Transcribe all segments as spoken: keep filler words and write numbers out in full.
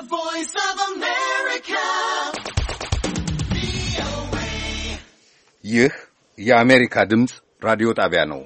Voice of America. ይህ የአሜሪካ ድምጽ ራዲዮ ጣቢያ ነው።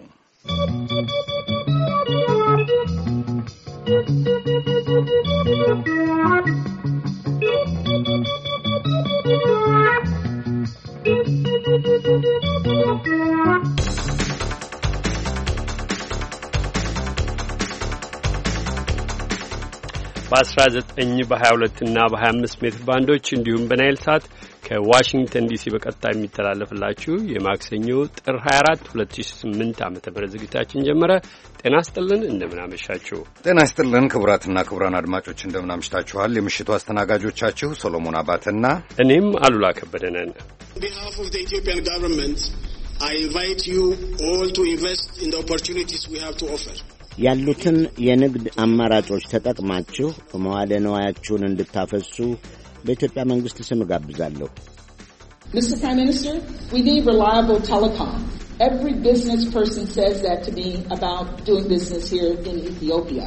በአስራ ዘጠኝ በሀያ ሁለት እና በሀያ አምስት ሜትር ባንዶች እንዲሁም በናይል ሳት ከዋሽንግተን ዲሲ በቀጥታ የሚተላለፍላችሁ የማክሰኞ ጥር ሀያ አራት ሁለት ሺህ ስምንት ዓመተ ምህረት ዝግጅታችን ጀመረ። ጤና ይስጥልን፣ እንደምን አመሻችሁ። ጤና ይስጥልን ክቡራትና ክቡራን አድማጮች እንደምን አምሽታችኋል። የምሽቱ አስተናጋጆቻችሁ ሶሎሞን አባተና እኔም አሉላ ከበደ ነን። On behalf of the Ethiopian government, I invite you all to invest in the opportunities we have to offer. ያሉትን የንግድ አማራጮች ተጠቅማችሁ መዋዕለ ንዋያችሁን እንድታፈሱ በኢትዮጵያ መንግስት ስም ጋብዛለሁ። Mister Prime Minister, we need reliable telecom. Every business person says that to me about doing business here in Ethiopia.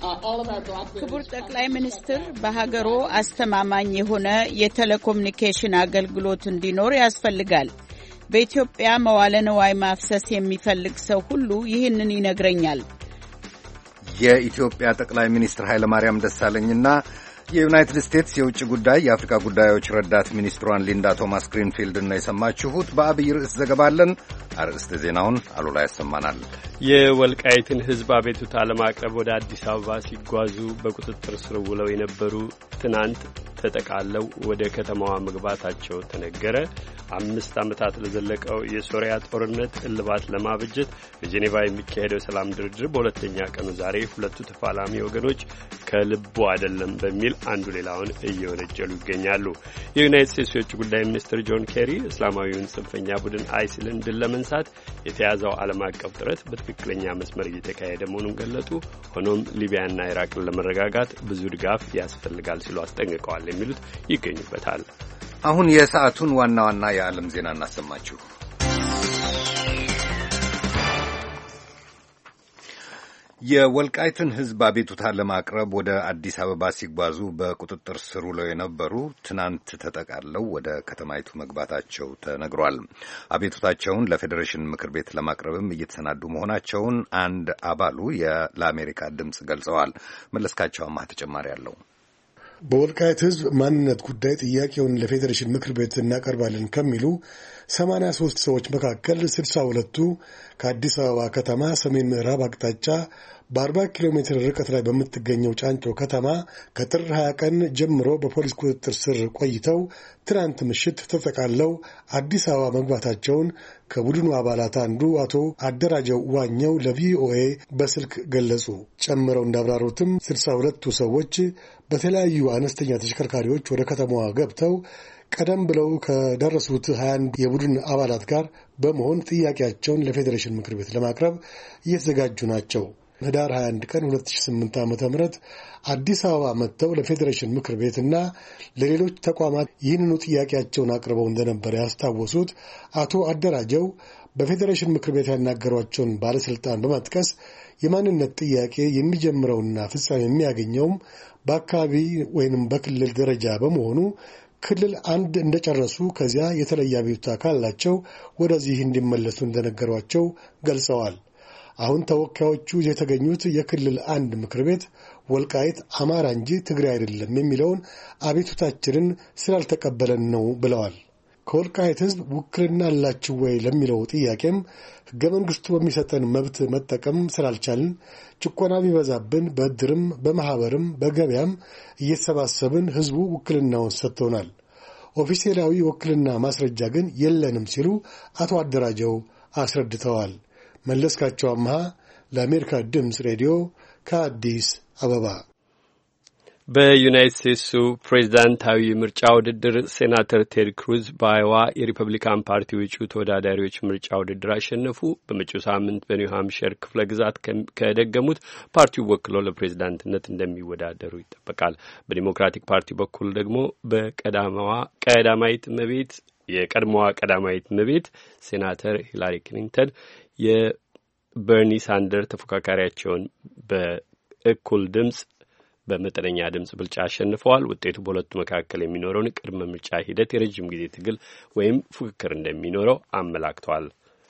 ክቡር ጠቅላይ ሚኒስትር በሀገሮ አስተማማኝ የሆነ የቴሌኮሙኒኬሽን አገልግሎት እንዲኖር ያስፈልጋል። በኢትዮጵያ መዋዕለ ንዋይ ማፍሰስ የሚፈልግ ሰው ሁሉ ይህንን ይነግረኛል። የኢትዮጵያ ጠቅላይ ሚኒስትር ኃይለ ማርያም ደሳለኝና የዩናይትድ ስቴትስ የውጭ ጉዳይ የአፍሪካ ጉዳዮች ረዳት ሚኒስትሯን ሊንዳ ቶማስ ግሪንፊልድ ነው የሰማችሁት። በአብይ ርዕስ ዘገባለን። አርዕስተ ዜናውን አሉላ ያሰማናል። የወልቃይትን ሕዝብ አቤቱታ ለማቅረብ ወደ አዲስ አበባ ሲጓዙ በቁጥጥር ስር ውለው የነበሩ ትናንት ተጠቃለው ወደ ከተማዋ መግባታቸው ተነገረ። አምስት ዓመታት ለዘለቀው የሶሪያ ጦርነት እልባት ለማበጀት በጄኔቫ የሚካሄደው ሰላም ድርድር በሁለተኛ ቀኑ ዛሬ ሁለቱ ተፋላሚ ወገኖች ከልቡ አይደለም በሚል አንዱ ሌላውን እየወነጀሉ ይገኛሉ። የዩናይትድ ስቴትስ የውጭ ጉዳይ ሚኒስትር ጆን ኬሪ እስላማዊውን ጽንፈኛ ቡድን አይሲልን ድል ለመንሳት የተያዘው ዓለም አቀፍ ጥረት በትክክለኛ መስመር እየተካሄደ መሆኑን ገለጡ። ሆኖም ሊቢያና ኢራቅን ለመረጋጋት ብዙ ድጋፍ ያስፈልጋል ሲሉ አስጠንቅቀዋል። የሚሉት ይገኙበታል። አሁን የሰዓቱን ዋና ዋና የዓለም ዜና እናሰማችሁ። የወልቃይትን ሕዝብ አቤቱታ ለማቅረብ ወደ አዲስ አበባ ሲጓዙ በቁጥጥር ስር ውለው የነበሩ ትናንት ተጠቃለው ወደ ከተማይቱ መግባታቸው ተነግሯል። አቤቱታቸውን ለፌዴሬሽን ምክር ቤት ለማቅረብም እየተሰናዱ መሆናቸውን አንድ አባሉ ለአሜሪካ ድምፅ ገልጸዋል። መለስካቸው አማህ ተጨማሪ አለው። በወልቃይት ሕዝብ ማንነት ጉዳይ ጥያቄውን ለፌዴሬሽን ምክር ቤት እናቀርባለን ከሚሉ ሰማንያ ሦስት ሰዎች መካከል ስልሳ ሁለቱ ከአዲስ አበባ ከተማ ሰሜን ምዕራብ አቅጣጫ በአርባ ኪሎ ሜትር ርቀት ላይ በምትገኘው ጫንጮ ከተማ ከጥር ሀያ ቀን ጀምሮ በፖሊስ ቁጥጥር ስር ቆይተው ትናንት ምሽት ተጠቃለው አዲስ አበባ መግባታቸውን ከቡድኑ አባላት አንዱ አቶ አደራጀው ዋኘው ለቪኦኤ በስልክ ገለጹ። ጨምረው እንዳብራሩትም ስልሳ ሁለቱ ሰዎች በተለያዩ አነስተኛ ተሽከርካሪዎች ወደ ከተማዋ ገብተው ቀደም ብለው ከደረሱት ሀያ አንድ የቡድን አባላት ጋር በመሆን ጥያቄያቸውን ለፌዴሬሽን ምክር ቤት ለማቅረብ እየተዘጋጁ ናቸው። ህዳር ሀያ አንድ ቀን ሁለት ሺህ ስምንት ዓመተ ምህረት አዲስ አበባ መጥተው ለፌዴሬሽን ምክር ቤትና ለሌሎች ተቋማት ይህንኑ ጥያቄያቸውን አቅርበው እንደነበረ ያስታወሱት አቶ አደራጀው በፌዴሬሽን ምክር ቤት ያናገሯቸውን ባለስልጣን በመጥቀስ የማንነት ጥያቄ የሚጀምረውና ፍጻሜ የሚያገኘውም በአካባቢ ወይንም በክልል ደረጃ በመሆኑ ክልል አንድ እንደጨረሱ ከዚያ የተለየ አቤቱታ ካላቸው ወደዚህ እንዲመለሱ እንደነገሯቸው ገልጸዋል። አሁን ተወካዮቹ የተገኙት የክልል አንድ ምክር ቤት ወልቃይት አማራ እንጂ ትግራይ አይደለም የሚለውን አቤቱታችንን ስላልተቀበለን ነው ብለዋል። ከወልቃይት ሕዝብ ውክልና አላችሁ ወይ ለሚለው ጥያቄም ሕገ መንግሥቱ በሚሰጠን መብት መጠቀም ስላልቻልን ጭቆና ቢበዛብን በእድርም በማኅበርም በገበያም እየተሰባሰብን ሕዝቡ ውክልናውን ሰጥቶናል። ኦፊሴላዊ ውክልና ማስረጃ ግን የለንም ሲሉ አቶ አደራጀው አስረድተዋል። መለስካቸው አማሃ ለአሜሪካ ድምፅ ሬዲዮ ከአዲስ አበባ። በዩናይትድ ስቴትሱ ፕሬዝዳንታዊ ምርጫ ውድድር ሴናተር ቴድ ክሩዝ በአይዋ የሪፐብሊካን ፓርቲ እጩ ተወዳዳሪዎች ምርጫ ውድድር አሸነፉ። በመጪው ሳምንት በኒው ሃምፕሸር ክፍለ ግዛት ከደገሙት ፓርቲው ወክለው ለፕሬዝዳንትነት እንደሚወዳደሩ ይጠበቃል። በዲሞክራቲክ ፓርቲ በኩል ደግሞ በቀዳማዋ ቀዳማዊት እመቤት የቀድሞዋ ቀዳማዊት እመቤት ሴናተር ሂላሪ ክሊንተን የበርኒ ሳንደር ተፎካካሪያቸውን በእኩል ድምፅ በመጠነኛ ድምጽ ብልጫ አሸንፈዋል። ውጤቱ በሁለቱ መካከል የሚኖረውን ቅድመ ምርጫ ሂደት የረጅም ጊዜ ትግል ወይም ፉክክር እንደሚኖረው አመላክተዋል።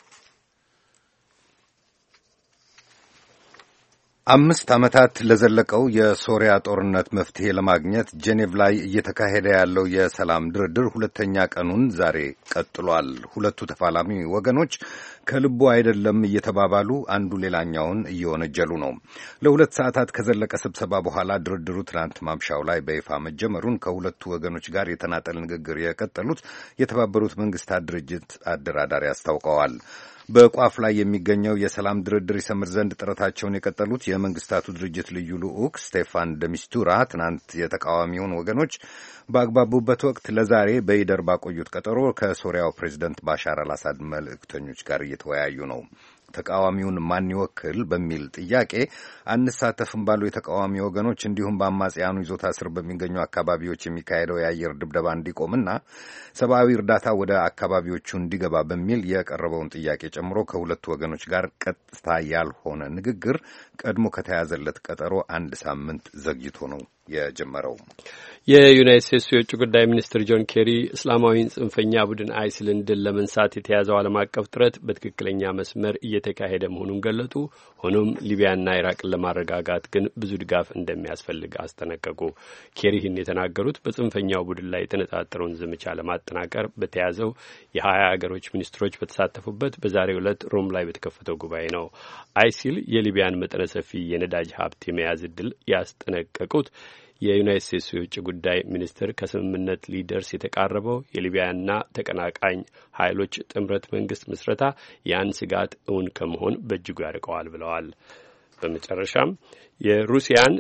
አምስት ዓመታት ለዘለቀው የሶሪያ ጦርነት መፍትሄ ለማግኘት ጄኔቭ ላይ እየተካሄደ ያለው የሰላም ድርድር ሁለተኛ ቀኑን ዛሬ ቀጥሏል። ሁለቱ ተፋላሚ ወገኖች ከልቡ አይደለም እየተባባሉ አንዱ ሌላኛውን እየወነጀሉ ነው። ለሁለት ሰዓታት ከዘለቀ ስብሰባ በኋላ ድርድሩ ትናንት ማምሻው ላይ በይፋ መጀመሩን ከሁለቱ ወገኖች ጋር የተናጠል ንግግር የቀጠሉት የተባበሩት መንግስታት ድርጅት አደራዳሪ አስታውቀዋል። በቋፍ ላይ የሚገኘው የሰላም ድርድር ይሰምር ዘንድ ጥረታቸውን የቀጠሉት የመንግስታቱ ድርጅት ልዩ ልዑክ ስቴፋን ደሚስቱራ ትናንት የተቃዋሚውን ወገኖች ባግባቡበት ወቅት ለዛሬ በይደር ባቆዩት ቀጠሮ ከሶሪያው ፕሬዚደንት ባሻር አልአሳድ መልእክተኞች ጋር እየተወያዩ ነው። ተቃዋሚውን ማን ይወክል በሚል ጥያቄ አንሳተፍም ባሉ የተቃዋሚ ወገኖች እንዲሁም በአማጽያኑ ይዞታ ስር በሚገኙ አካባቢዎች የሚካሄደው የአየር ድብደባ እንዲቆምና ሰብአዊ እርዳታ ወደ አካባቢዎቹ እንዲገባ በሚል የቀረበውን ጥያቄ ጨምሮ ከሁለቱ ወገኖች ጋር ቀጥታ ያልሆነ ንግግር ቀድሞ ከተያዘለት ቀጠሮ አንድ ሳምንት ዘግይቶ ነው የጀመረው። የዩናይትድ ስቴትስ የውጭ ጉዳይ ሚኒስትር ጆን ኬሪ እስላማዊን ጽንፈኛ ቡድን አይሲልን ድል ለመንሳት የተያዘው ዓለም አቀፍ ጥረት በትክክለኛ መስመር እየተካሄደ መሆኑን ገለጡ። ሆኖም ሊቢያና ኢራቅን ለማረጋጋት ግን ብዙ ድጋፍ እንደሚያስፈልግ አስጠነቀቁ። ኬሪ ይህን የተናገሩት በጽንፈኛው ቡድን ላይ የተነጣጠረውን ዘመቻ ለማጠናቀር በተያዘው የሀያ አገሮች ሚኒስትሮች በተሳተፉበት በዛሬው ዕለት ሮም ላይ በተከፈተው ጉባኤ ነው። አይሲል የሊቢያን መጠነ ሰፊ የነዳጅ ሀብት የመያዝ ዕድል ያስጠነቀቁት የዩናይትድ ስቴትስ የውጭ ጉዳይ ሚኒስትር ከስምምነት ሊደርስ የተቃረበው የሊቢያና ተቀናቃኝ ኃይሎች ጥምረት መንግስት ምስረታ ያን ስጋት እውን ከመሆን በእጅጉ ያርቀዋል ብለዋል። በመጨረሻም የሩሲያን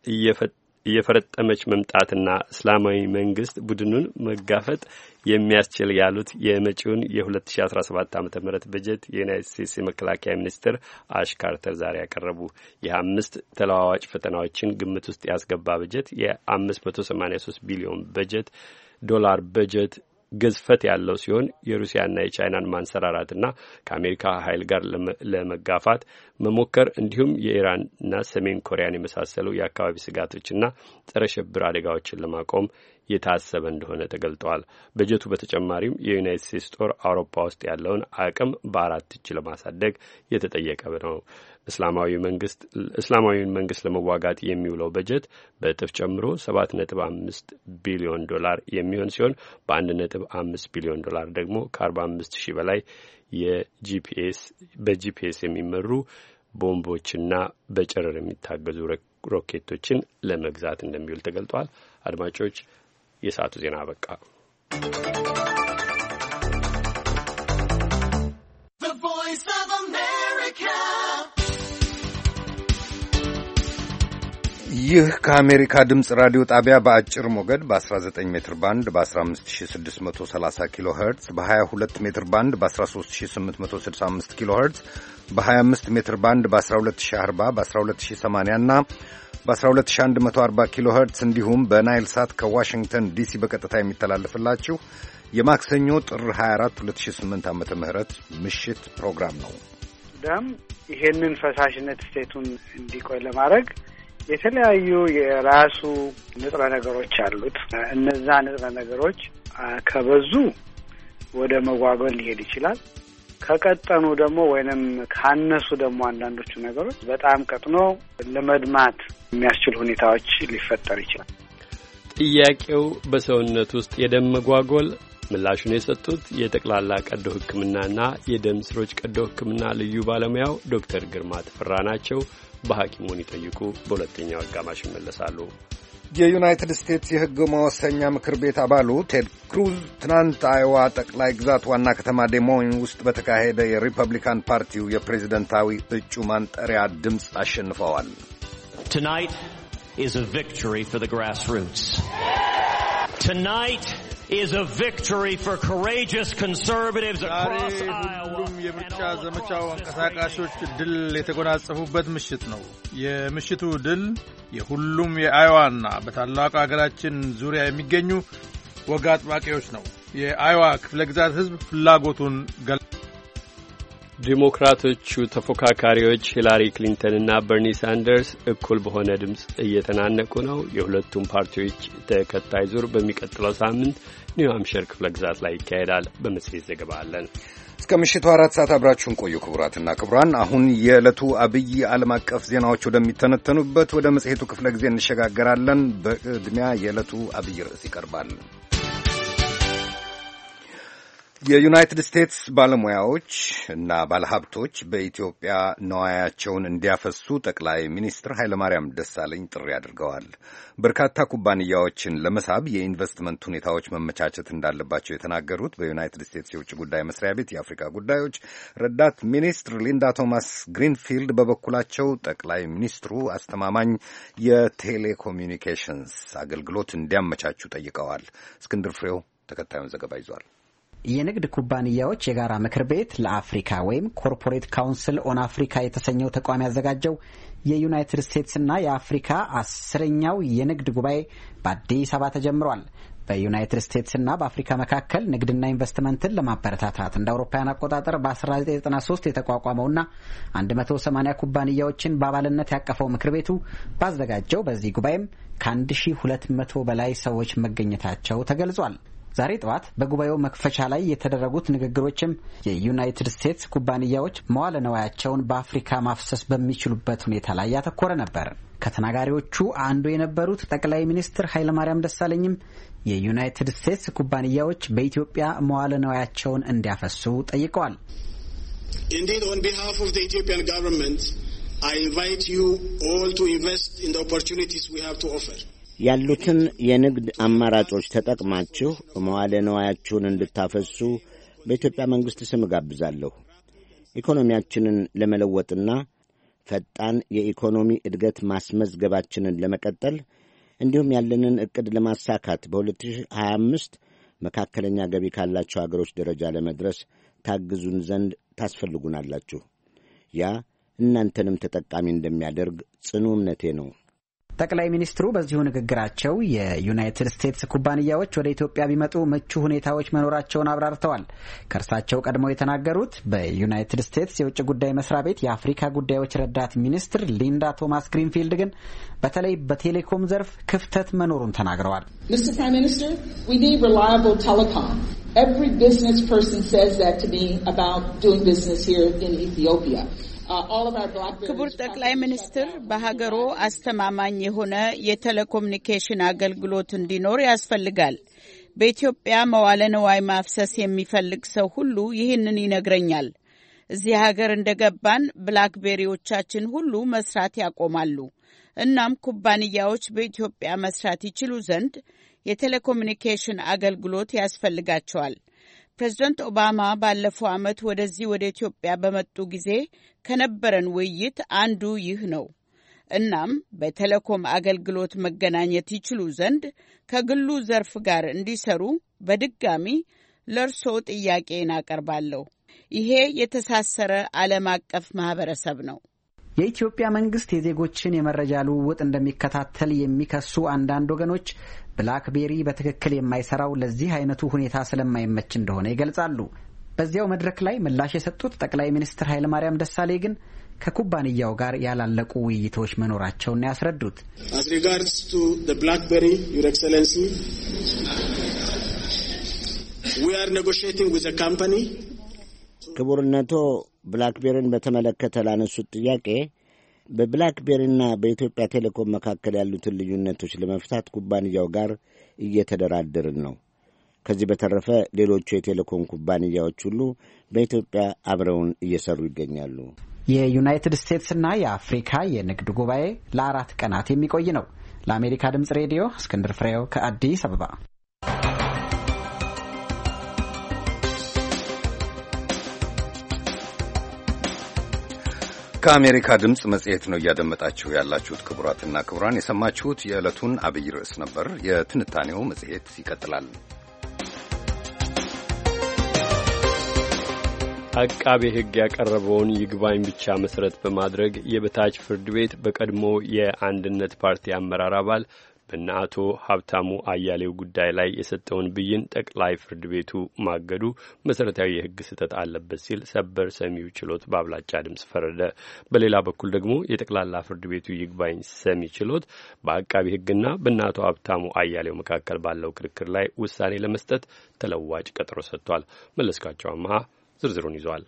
እየፈረጠመች መምጣትና እስላማዊ መንግስት ቡድኑን መጋፈጥ የሚያስችል ያሉት የመጪውን የ2017 ዓመተ ምህረት በጀት የዩናይትድ ስቴትስ የመከላከያ ሚኒስትር አሽ ካርተር ዛሬ ያቀረቡ የአምስት ተለዋዋጭ ፈተናዎችን ግምት ውስጥ ያስገባ በጀት የ583 ቢሊዮን በጀት ዶላር በጀት ግዝፈት ያለው ሲሆን የሩሲያና የቻይናን ማንሰራራትና ከአሜሪካ ኃይል ጋር ለመጋፋት መሞከር እንዲሁም የኢራንና ሰሜን ኮሪያን የመሳሰሉ የአካባቢ ስጋቶችና ጸረ ሽብር አደጋዎችን ለማቆም የታሰበ እንደሆነ ተገልጧል። በጀቱ በተጨማሪም የዩናይትድ ስቴትስ ጦር አውሮፓ ውስጥ ያለውን አቅም በአራት እጅ ለማሳደግ የተጠየቀ ነው። እስላማዊ መንግስት እስላማዊውን መንግስት ለመዋጋት የሚውለው በጀት በእጥፍ ጨምሮ ሰባት ነጥብ አምስት ቢሊዮን ዶላር የሚሆን ሲሆን በአንድ ነጥብ አምስት ቢሊዮን ዶላር ደግሞ ከአርባ አምስት ሺህ በላይ የጂፒኤስ በጂፒኤስ የሚመሩ ቦምቦችና በጨረር የሚታገዙ ሮኬቶችን ለመግዛት እንደሚውል ተገልጧል። አድማጮች፣ የሰዓቱ ዜና አበቃ። ይህ ከአሜሪካ ድምፅ ራዲዮ ጣቢያ በአጭር ሞገድ በ19 ሜትር ባንድ በ15630 ኪሎ ሄርትዝ በ22 ሜትር ባንድ በ13865 ኪሎ ሄርትዝ በ25 ሜትር ባንድ በ12040 በ12080 እና በ12140 ኪሎ ሄርትዝ እንዲሁም በናይል ሳት ከዋሽንግተን ዲሲ በቀጥታ የሚተላለፍላችሁ የማክሰኞ ጥር ሃያ አራት ሁለት ሺህ ስምንት ዓመተ ምህረት ምሽት ፕሮግራም ነው። ደም ይሄንን ፈሳሽነት ስቴቱን እንዲቆይ ለማድረግ የተለያዩ የራሱ ንጥረ ነገሮች አሉት። እነዛ ንጥረ ነገሮች ከበዙ ወደ መጓጓል ሊሄድ ይችላል። ከቀጠኑ ደግሞ ወይንም ካነሱ ደግሞ አንዳንዶቹ ነገሮች በጣም ቀጥኖ ለመድማት የሚያስችሉ ሁኔታዎች ሊፈጠር ይችላል። ጥያቄው በሰውነት ውስጥ የደም መጓጎል ምላሹን የሰጡት የጠቅላላ ቀዶ ሕክምናና የደም ስሮች ቀዶ ሕክምና ልዩ ባለሙያው ዶክተር ግርማ ተፈራ ናቸው። በሐኪሙን ይጠይቁ በሁለተኛው አጋማሽ ይመለሳሉ። የዩናይትድ ስቴትስ የሕግ መወሰኛ ምክር ቤት አባሉ ቴድ ክሩዝ ትናንት አይዋ ጠቅላይ ግዛት ዋና ከተማ ዴሞይን ውስጥ በተካሄደ የሪፐብሊካን ፓርቲው የፕሬዝደንታዊ እጩ ማንጠሪያ ድምፅ አሸንፈዋል። Tonight is a victory for the grassroots. Tonight is a victory for courageous conservatives across Iowa. ሁሉም የምርጫ ዘመቻው አንቀሳቃሾች ድል የተጎናጸፉበት ምሽት ነው። የምሽቱ ድል የሁሉም የአይዋና በታላቁ ሀገራችን ዙሪያ የሚገኙ ወግ አጥባቂዎች ነው። የአይዋ ክፍለ ግዛት ሕዝብ ፍላጎቱን ገል ዲሞክራቶቹ ተፎካካሪዎች ሂላሪ ክሊንተንና በርኒ ሳንደርስ እኩል በሆነ ድምፅ እየተናነቁ ነው። የሁለቱም ፓርቲዎች ተከታይ ዙር በሚቀጥለው ሳምንት ኒው ሃምፕሸር ክፍለ ግዛት ላይ ይካሄዳል። በመጽሔት ዘገባ አለን። እስከ ምሽቱ አራት ሰዓት አብራችሁን ቆዩ። ክቡራትና ክቡራን፣ አሁን የዕለቱ አብይ ዓለም አቀፍ ዜናዎች ወደሚተነተኑበት ወደ መጽሔቱ ክፍለ ጊዜ እንሸጋገራለን። በቅድሚያ የዕለቱ አብይ ርዕስ ይቀርባል። የዩናይትድ ስቴትስ ባለሙያዎች እና ባለሀብቶች በኢትዮጵያ ነዋያቸውን እንዲያፈሱ ጠቅላይ ሚኒስትር ኃይለማርያም ደሳለኝ ጥሪ አድርገዋል። በርካታ ኩባንያዎችን ለመሳብ የኢንቨስትመንት ሁኔታዎች መመቻቸት እንዳለባቸው የተናገሩት በዩናይትድ ስቴትስ የውጭ ጉዳይ መስሪያ ቤት የአፍሪካ ጉዳዮች ረዳት ሚኒስትር ሊንዳ ቶማስ ግሪንፊልድ በበኩላቸው ጠቅላይ ሚኒስትሩ አስተማማኝ የቴሌኮሚኒኬሽንስ አገልግሎት እንዲያመቻቹ ጠይቀዋል። እስክንድር ፍሬው ተከታዩን ዘገባ ይዟል። የንግድ ኩባንያዎች የጋራ ምክር ቤት ለአፍሪካ ወይም ኮርፖሬት ካውንስል ኦን አፍሪካ የተሰኘው ተቋም ያዘጋጀው የዩናይትድ ስቴትስና የአፍሪካ አስረኛው የንግድ ጉባኤ በአዲስ አበባ ተጀምሯል። በዩናይትድ ስቴትስና በአፍሪካ መካከል ንግድና ኢንቨስትመንትን ለማበረታታት እንደ አውሮፓውያን አቆጣጠር በ1993 የተቋቋመውና አንድ መቶ ሰማንያ ኩባንያዎችን በአባልነት ያቀፈው ምክር ቤቱ ባዘጋጀው በዚህ ጉባኤም ከአንድ ሺህ ሁለት መቶ በላይ ሰዎች መገኘታቸው ተገልጿል። ዛሬ ጠዋት በጉባኤው መክፈቻ ላይ የተደረጉት ንግግሮችም የዩናይትድ ስቴትስ ኩባንያዎች መዋለ ነዋያቸውን በአፍሪካ ማፍሰስ በሚችሉበት ሁኔታ ላይ ያተኮረ ነበር። ከተናጋሪዎቹ አንዱ የነበሩት ጠቅላይ ሚኒስትር ኃይለማርያም ደሳለኝም የዩናይትድ ስቴትስ ኩባንያዎች በኢትዮጵያ መዋለ ነዋያቸውን እንዲያፈሱ ጠይቀዋል። Indeed, on behalf of the Ethiopian government, I invite you all to invest in the opportunities we have to offer. ያሉትን የንግድ አማራጮች ተጠቅማችሁ መዋለ ነዋያችሁን እንድታፈሱ በኢትዮጵያ መንግሥት ስም ጋብዛለሁ። ኢኮኖሚያችንን ለመለወጥና ፈጣን የኢኮኖሚ እድገት ማስመዝገባችንን ለመቀጠል እንዲሁም ያለንን ዕቅድ ለማሳካት በሁለት ሺህ ሀያ አምስት መካከለኛ ገቢ ካላቸው አገሮች ደረጃ ለመድረስ ታግዙን ዘንድ ታስፈልጉናላችሁ። ያ እናንተንም ተጠቃሚ እንደሚያደርግ ጽኑ እምነቴ ነው። ጠቅላይ ሚኒስትሩ በዚሁ ንግግራቸው የዩናይትድ ስቴትስ ኩባንያዎች ወደ ኢትዮጵያ ቢመጡ ምቹ ሁኔታዎች መኖራቸውን አብራርተዋል። ከእርሳቸው ቀድመው የተናገሩት በዩናይትድ ስቴትስ የውጭ ጉዳይ መስሪያ ቤት የአፍሪካ ጉዳዮች ረዳት ሚኒስትር ሊንዳ ቶማስ ግሪንፊልድ ግን በተለይ በቴሌኮም ዘርፍ ክፍተት መኖሩን ተናግረዋል። Mister Prime Minister, we need reliable telecom. Every business person says that to me about doing business here in Ethiopia. ክቡር ጠቅላይ ሚኒስትር በሀገሮ አስተማማኝ የሆነ የቴሌኮሙኒኬሽን አገልግሎት እንዲኖር ያስፈልጋል። በኢትዮጵያ መዋለ ንዋይ ማፍሰስ የሚፈልግ ሰው ሁሉ ይህንን ይነግረኛል። እዚህ ሀገር እንደገባን ብላክቤሪዎቻችን ሁሉ መስራት ያቆማሉ። እናም ኩባንያዎች በኢትዮጵያ መስራት ይችሉ ዘንድ የቴሌኮሙኒኬሽን አገልግሎት ያስፈልጋቸዋል። ፕሬዝዳንት ኦባማ ባለፈው ዓመት ወደዚህ ወደ ኢትዮጵያ በመጡ ጊዜ ከነበረን ውይይት አንዱ ይህ ነው። እናም በቴሌኮም አገልግሎት መገናኘት ይችሉ ዘንድ ከግሉ ዘርፍ ጋር እንዲሰሩ በድጋሚ ለርሶ ጥያቄን አቀርባለሁ። ይሄ የተሳሰረ ዓለም አቀፍ ማህበረሰብ ነው። የኢትዮጵያ መንግስት የዜጎችን የመረጃ ልውውጥ እንደሚከታተል የሚከሱ አንዳንድ ወገኖች ብላክቤሪ በትክክል የማይሰራው ለዚህ አይነቱ ሁኔታ ስለማይመች እንደሆነ ይገልጻሉ። በዚያው መድረክ ላይ ምላሽ የሰጡት ጠቅላይ ሚኒስትር ኃይለማርያም ደሳለኝ ግን ከኩባንያው ጋር ያላለቁ ውይይቶች መኖራቸውን ያስረዱት As regards to the BlackBerry, Your Excellency, we are negotiating with the company. ክቡርነቶ ብላክቤሪን በተመለከተ ላነሱት ጥያቄ በብላክቤሪና በኢትዮጵያ ቴሌኮም መካከል ያሉትን ልዩነቶች ለመፍታት ኩባንያው ጋር እየተደራደርን ነው። ከዚህ በተረፈ ሌሎቹ የቴሌኮም ኩባንያዎች ሁሉ በኢትዮጵያ አብረውን እየሰሩ ይገኛሉ። የዩናይትድ ስቴትስና የአፍሪካ የንግድ ጉባኤ ለአራት ቀናት የሚቆይ ነው። ለአሜሪካ ድምጽ ሬዲዮ እስክንድር ፍሬው ከአዲስ አበባ። ከአሜሪካ ድምፅ መጽሔት ነው እያደመጣችሁ ያላችሁት። ክቡራትና ክቡራን፣ የሰማችሁት የዕለቱን አብይ ርዕስ ነበር። የትንታኔው መጽሔት ይቀጥላል። አቃቤ ሕግ ያቀረበውን ይግባኝ ብቻ መሰረት በማድረግ የበታች ፍርድ ቤት በቀድሞ የአንድነት ፓርቲ አመራር አባል በእነ አቶ ሀብታሙ አያሌው ጉዳይ ላይ የሰጠውን ብይን ጠቅላይ ፍርድ ቤቱ ማገዱ መሰረታዊ የሕግ ስህተት አለበት ሲል ሰበር ሰሚው ችሎት በአብላጫ ድምፅ ፈረደ። በሌላ በኩል ደግሞ የጠቅላላ ፍርድ ቤቱ ይግባኝ ሰሚ ችሎት በአቃቢ ሕግና በእነ አቶ ሀብታሙ አያሌው መካከል ባለው ክርክር ላይ ውሳኔ ለመስጠት ተለዋጭ ቀጠሮ ሰጥቷል። መለስካቸው አማሃ ዝርዝሩን ይዟል።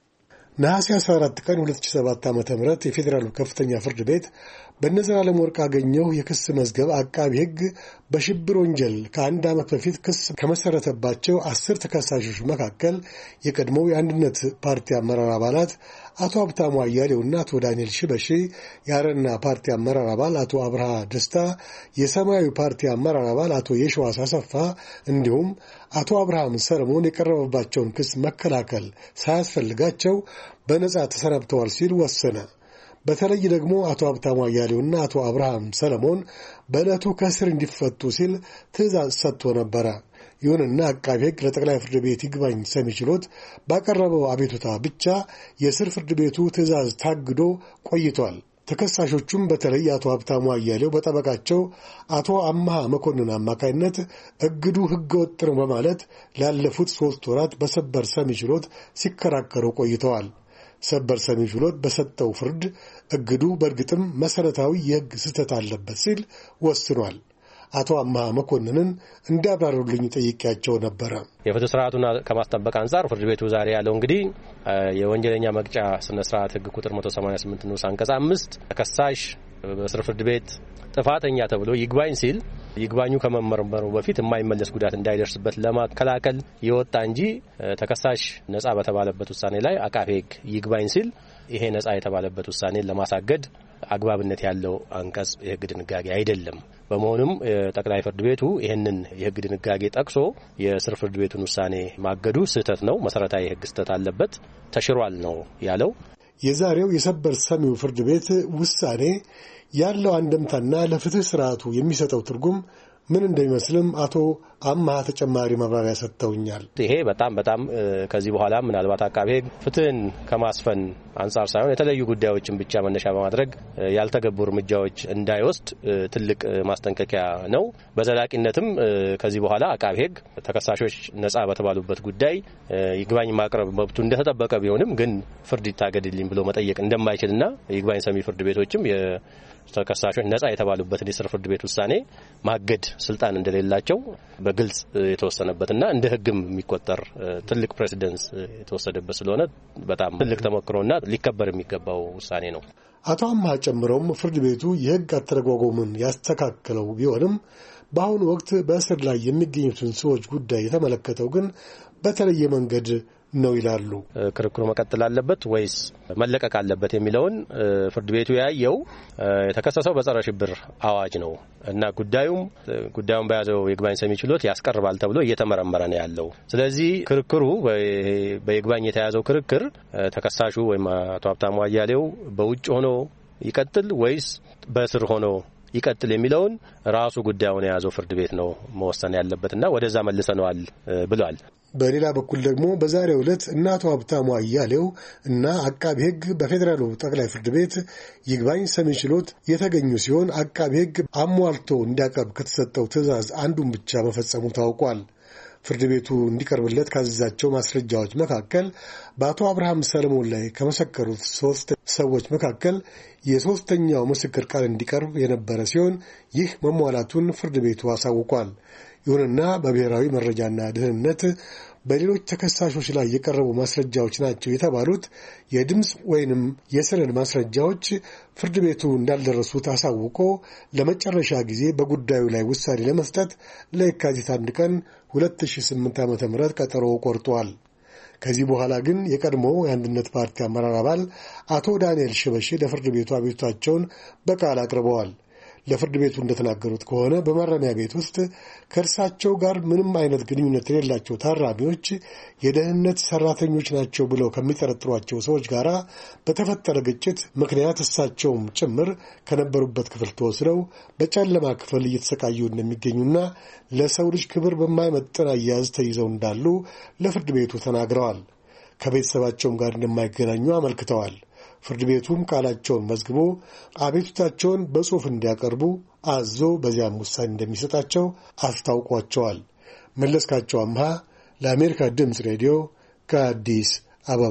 ነሐሴ አስራ አራት ቀን ሁለት ሺህ ሰባት ዓመተ ምህረት የፌዴራሉ ከፍተኛ ፍርድ ቤት በነዘላለም ወርቅ አገኘሁ የክስ መዝገብ አቃቢ ሕግ በሽብር ወንጀል ከአንድ ዓመት በፊት ክስ ከመሰረተባቸው አስር ተከሳሾች መካከል የቀድሞው የአንድነት ፓርቲ አመራር አባላት አቶ ሀብታሙ አያሌውና አቶ ዳንኤል ሽበሺ፣ የአረና ፓርቲ አመራር አባል አቶ አብርሃ ደስታ፣ የሰማያዊ ፓርቲ አመራር አባል አቶ የሸዋስ አሰፋ እንዲሁም አቶ አብርሃም ሰለሞን የቀረበባቸውን ክስ መከላከል ሳያስፈልጋቸው በነጻ ተሰናብተዋል ሲል ወሰነ። በተለይ ደግሞ አቶ ሀብታሙ አያሌውና አቶ አብርሃም ሰለሞን በዕለቱ ከእስር እንዲፈቱ ሲል ትዕዛዝ ሰጥቶ ነበረ። ይሁንና አቃቤ ሕግ ለጠቅላይ ፍርድ ቤት ይግባኝ ሰሚ ችሎት ባቀረበው አቤቱታ ብቻ የስር ፍርድ ቤቱ ትዕዛዝ ታግዶ ቆይቷል። ተከሳሾቹም በተለይ አቶ ሀብታሙ አያሌው በጠበቃቸው አቶ አምሃ መኮንን አማካይነት እግዱ ሕገወጥ ነው በማለት ላለፉት ሦስት ወራት በሰበር ሰሚ ችሎት ሲከራከሩ ቆይተዋል። ሰበር ሰሚ ችሎት በሰጠው ፍርድ እግዱ በእርግጥም መሰረታዊ የሕግ ስህተት አለበት ሲል ወስኗል። አቶ አምሃ መኮንንን እንዲያብራሩልኝ ጠይቄያቸው ነበረ። የፍትህ ስርዓቱን ከማስጠበቅ አንጻር ፍርድ ቤቱ ዛሬ ያለው እንግዲህ የወንጀለኛ መቅጫ ስነ ስርዓት ሕግ ቁጥር መቶ ሰማንያ ስምንት ንዑስ አንቀጽ አምስት ተከሳሽ በስር ፍርድ ቤት ጥፋተኛ ተብሎ ይግባኝ ሲል ይግባኙ ከመመርመሩ በፊት የማይመለስ ጉዳት እንዳይደርስበት ለማከላከል የወጣ እንጂ ተከሳሽ ነጻ በተባለበት ውሳኔ ላይ አቃቤ ሕግ ይግባኝ ሲል ይሄ ነጻ የተባለበት ውሳኔን ለማሳገድ አግባብነት ያለው አንቀጽ የሕግ ድንጋጌ አይደለም። በመሆኑም ጠቅላይ ፍርድ ቤቱ ይህንን የሕግ ድንጋጌ ጠቅሶ የስር ፍርድ ቤቱን ውሳኔ ማገዱ ስህተት ነው፣ መሰረታዊ የሕግ ስህተት አለበት፣ ተሽሯል ነው ያለው። የዛሬው የሰበር ሰሚው ፍርድ ቤት ውሳኔ ያለው አንድምታና ለፍትህ ስርዓቱ የሚሰጠው ትርጉም ምን እንደሚመስልም አቶ አማሃ ተጨማሪ ማብራሪያ ሰጥተውኛል። ይሄ በጣም በጣም ከዚህ በኋላ ምናልባት አቃቤ ሕግ ፍትህን ከማስፈን አንጻር ሳይሆን የተለያዩ ጉዳዮችን ብቻ መነሻ በማድረግ ያልተገቡ እርምጃዎች እንዳይወስድ ትልቅ ማስጠንቀቂያ ነው። በዘላቂነትም ከዚህ በኋላ አቃቤ ሕግ ተከሳሾች ነጻ በተባሉበት ጉዳይ ይግባኝ ማቅረብ መብቱ እንደተጠበቀ ቢሆንም ግን ፍርድ ይታገድልኝ ብሎ መጠየቅ እንደማይችልና ይግባኝ ሰሚ ፍርድ ቤቶችም ተከሳሾች ነጻ የተባሉበትን የስር ፍርድ ቤት ውሳኔ ማገድ ስልጣን እንደሌላቸው በግልጽ የተወሰነበትና እንደ ሕግም የሚቆጠር ትልቅ ፕሬሲደንስ የተወሰደበት ስለሆነ በጣም ትልቅ ተሞክሮና ሊከበር የሚገባው ውሳኔ ነው። አቶ አምሃ ጨምረውም ፍርድ ቤቱ የሕግ አተረጓጎምን ያስተካከለው ቢሆንም በአሁኑ ወቅት በእስር ላይ የሚገኙትን ሰዎች ጉዳይ የተመለከተው ግን በተለየ መንገድ ነው ይላሉ። ክርክሩ መቀጠል አለበት ወይስ መለቀቅ አለበት የሚለውን ፍርድ ቤቱ ያየው የተከሰሰው በጸረ ሽብር አዋጅ ነው እና ጉዳዩም ጉዳዩን በያዘው ይግባኝ ሰሚ ችሎት ያስቀርባል ተብሎ እየተመረመረ ነው ያለው። ስለዚህ ክርክሩ በይግባኝ የተያዘው ክርክር ተከሳሹ ወይም አቶ ሀብታሙ አያሌው በውጭ ሆኖ ይቀጥል ወይስ በእስር ሆኖ ይቀጥል የሚለውን ራሱ ጉዳዩን የያዘው ፍርድ ቤት ነው መወሰን ያለበትና ወደዛ መልሰነዋል ብሏል። በሌላ በኩል ደግሞ በዛሬው ዕለት እነ አቶ ሀብታሙ አያሌው እና አቃቢ ሕግ በፌዴራሉ ጠቅላይ ፍርድ ቤት ይግባኝ ሰሚ ችሎት የተገኙ ሲሆን አቃቢ ሕግ አሟልቶ እንዲያቀርብ ከተሰጠው ትዕዛዝ አንዱን ብቻ መፈጸሙ ታውቋል። ፍርድ ቤቱ እንዲቀርብለት ካዘዛቸው ማስረጃዎች መካከል በአቶ አብርሃም ሰለሞን ላይ ከመሰከሩት ሶስት ሰዎች መካከል የሶስተኛው ምስክር ቃል እንዲቀርብ የነበረ ሲሆን ይህ መሟላቱን ፍርድ ቤቱ አሳውቋል። ይሁንና በብሔራዊ መረጃና ደህንነት በሌሎች ተከሳሾች ላይ የቀረቡ ማስረጃዎች ናቸው የተባሉት የድምፅ ወይንም የሰነድ ማስረጃዎች ፍርድ ቤቱ እንዳልደረሱት አሳውቆ ለመጨረሻ ጊዜ በጉዳዩ ላይ ውሳኔ ለመስጠት ለየካቲት አንድ ቀን ሁለት ሺህ ስምንት ዓመተ ምህረት ቀጠሮ ቆርጧል። ከዚህ በኋላ ግን የቀድሞው የአንድነት ፓርቲ አመራር አባል አቶ ዳንኤል ሽበሺ ለፍርድ ቤቱ አቤቱታቸውን በቃል አቅርበዋል። ለፍርድ ቤቱ እንደተናገሩት ከሆነ በማረሚያ ቤት ውስጥ ከእርሳቸው ጋር ምንም አይነት ግንኙነት የሌላቸው ታራሚዎች የደህንነት ሰራተኞች ናቸው ብለው ከሚጠረጥሯቸው ሰዎች ጋር በተፈጠረ ግጭት ምክንያት እሳቸውም ጭምር ከነበሩበት ክፍል ተወስደው በጨለማ ክፍል እየተሰቃዩ እንደሚገኙና ለሰው ልጅ ክብር በማይመጥን አያያዝ ተይዘው እንዳሉ ለፍርድ ቤቱ ተናግረዋል። ከቤተሰባቸውም ጋር እንደማይገናኙ አመልክተዋል። ፍርድ ቤቱም ቃላቸውን መዝግቦ አቤቱታቸውን በጽሑፍ እንዲያቀርቡ አዞ በዚያም ውሳኔ እንደሚሰጣቸው አስታውቋቸዋል። መለስካቸው አምሃ ለአሜሪካ ድምፅ ሬዲዮ ከአዲስ አበባ።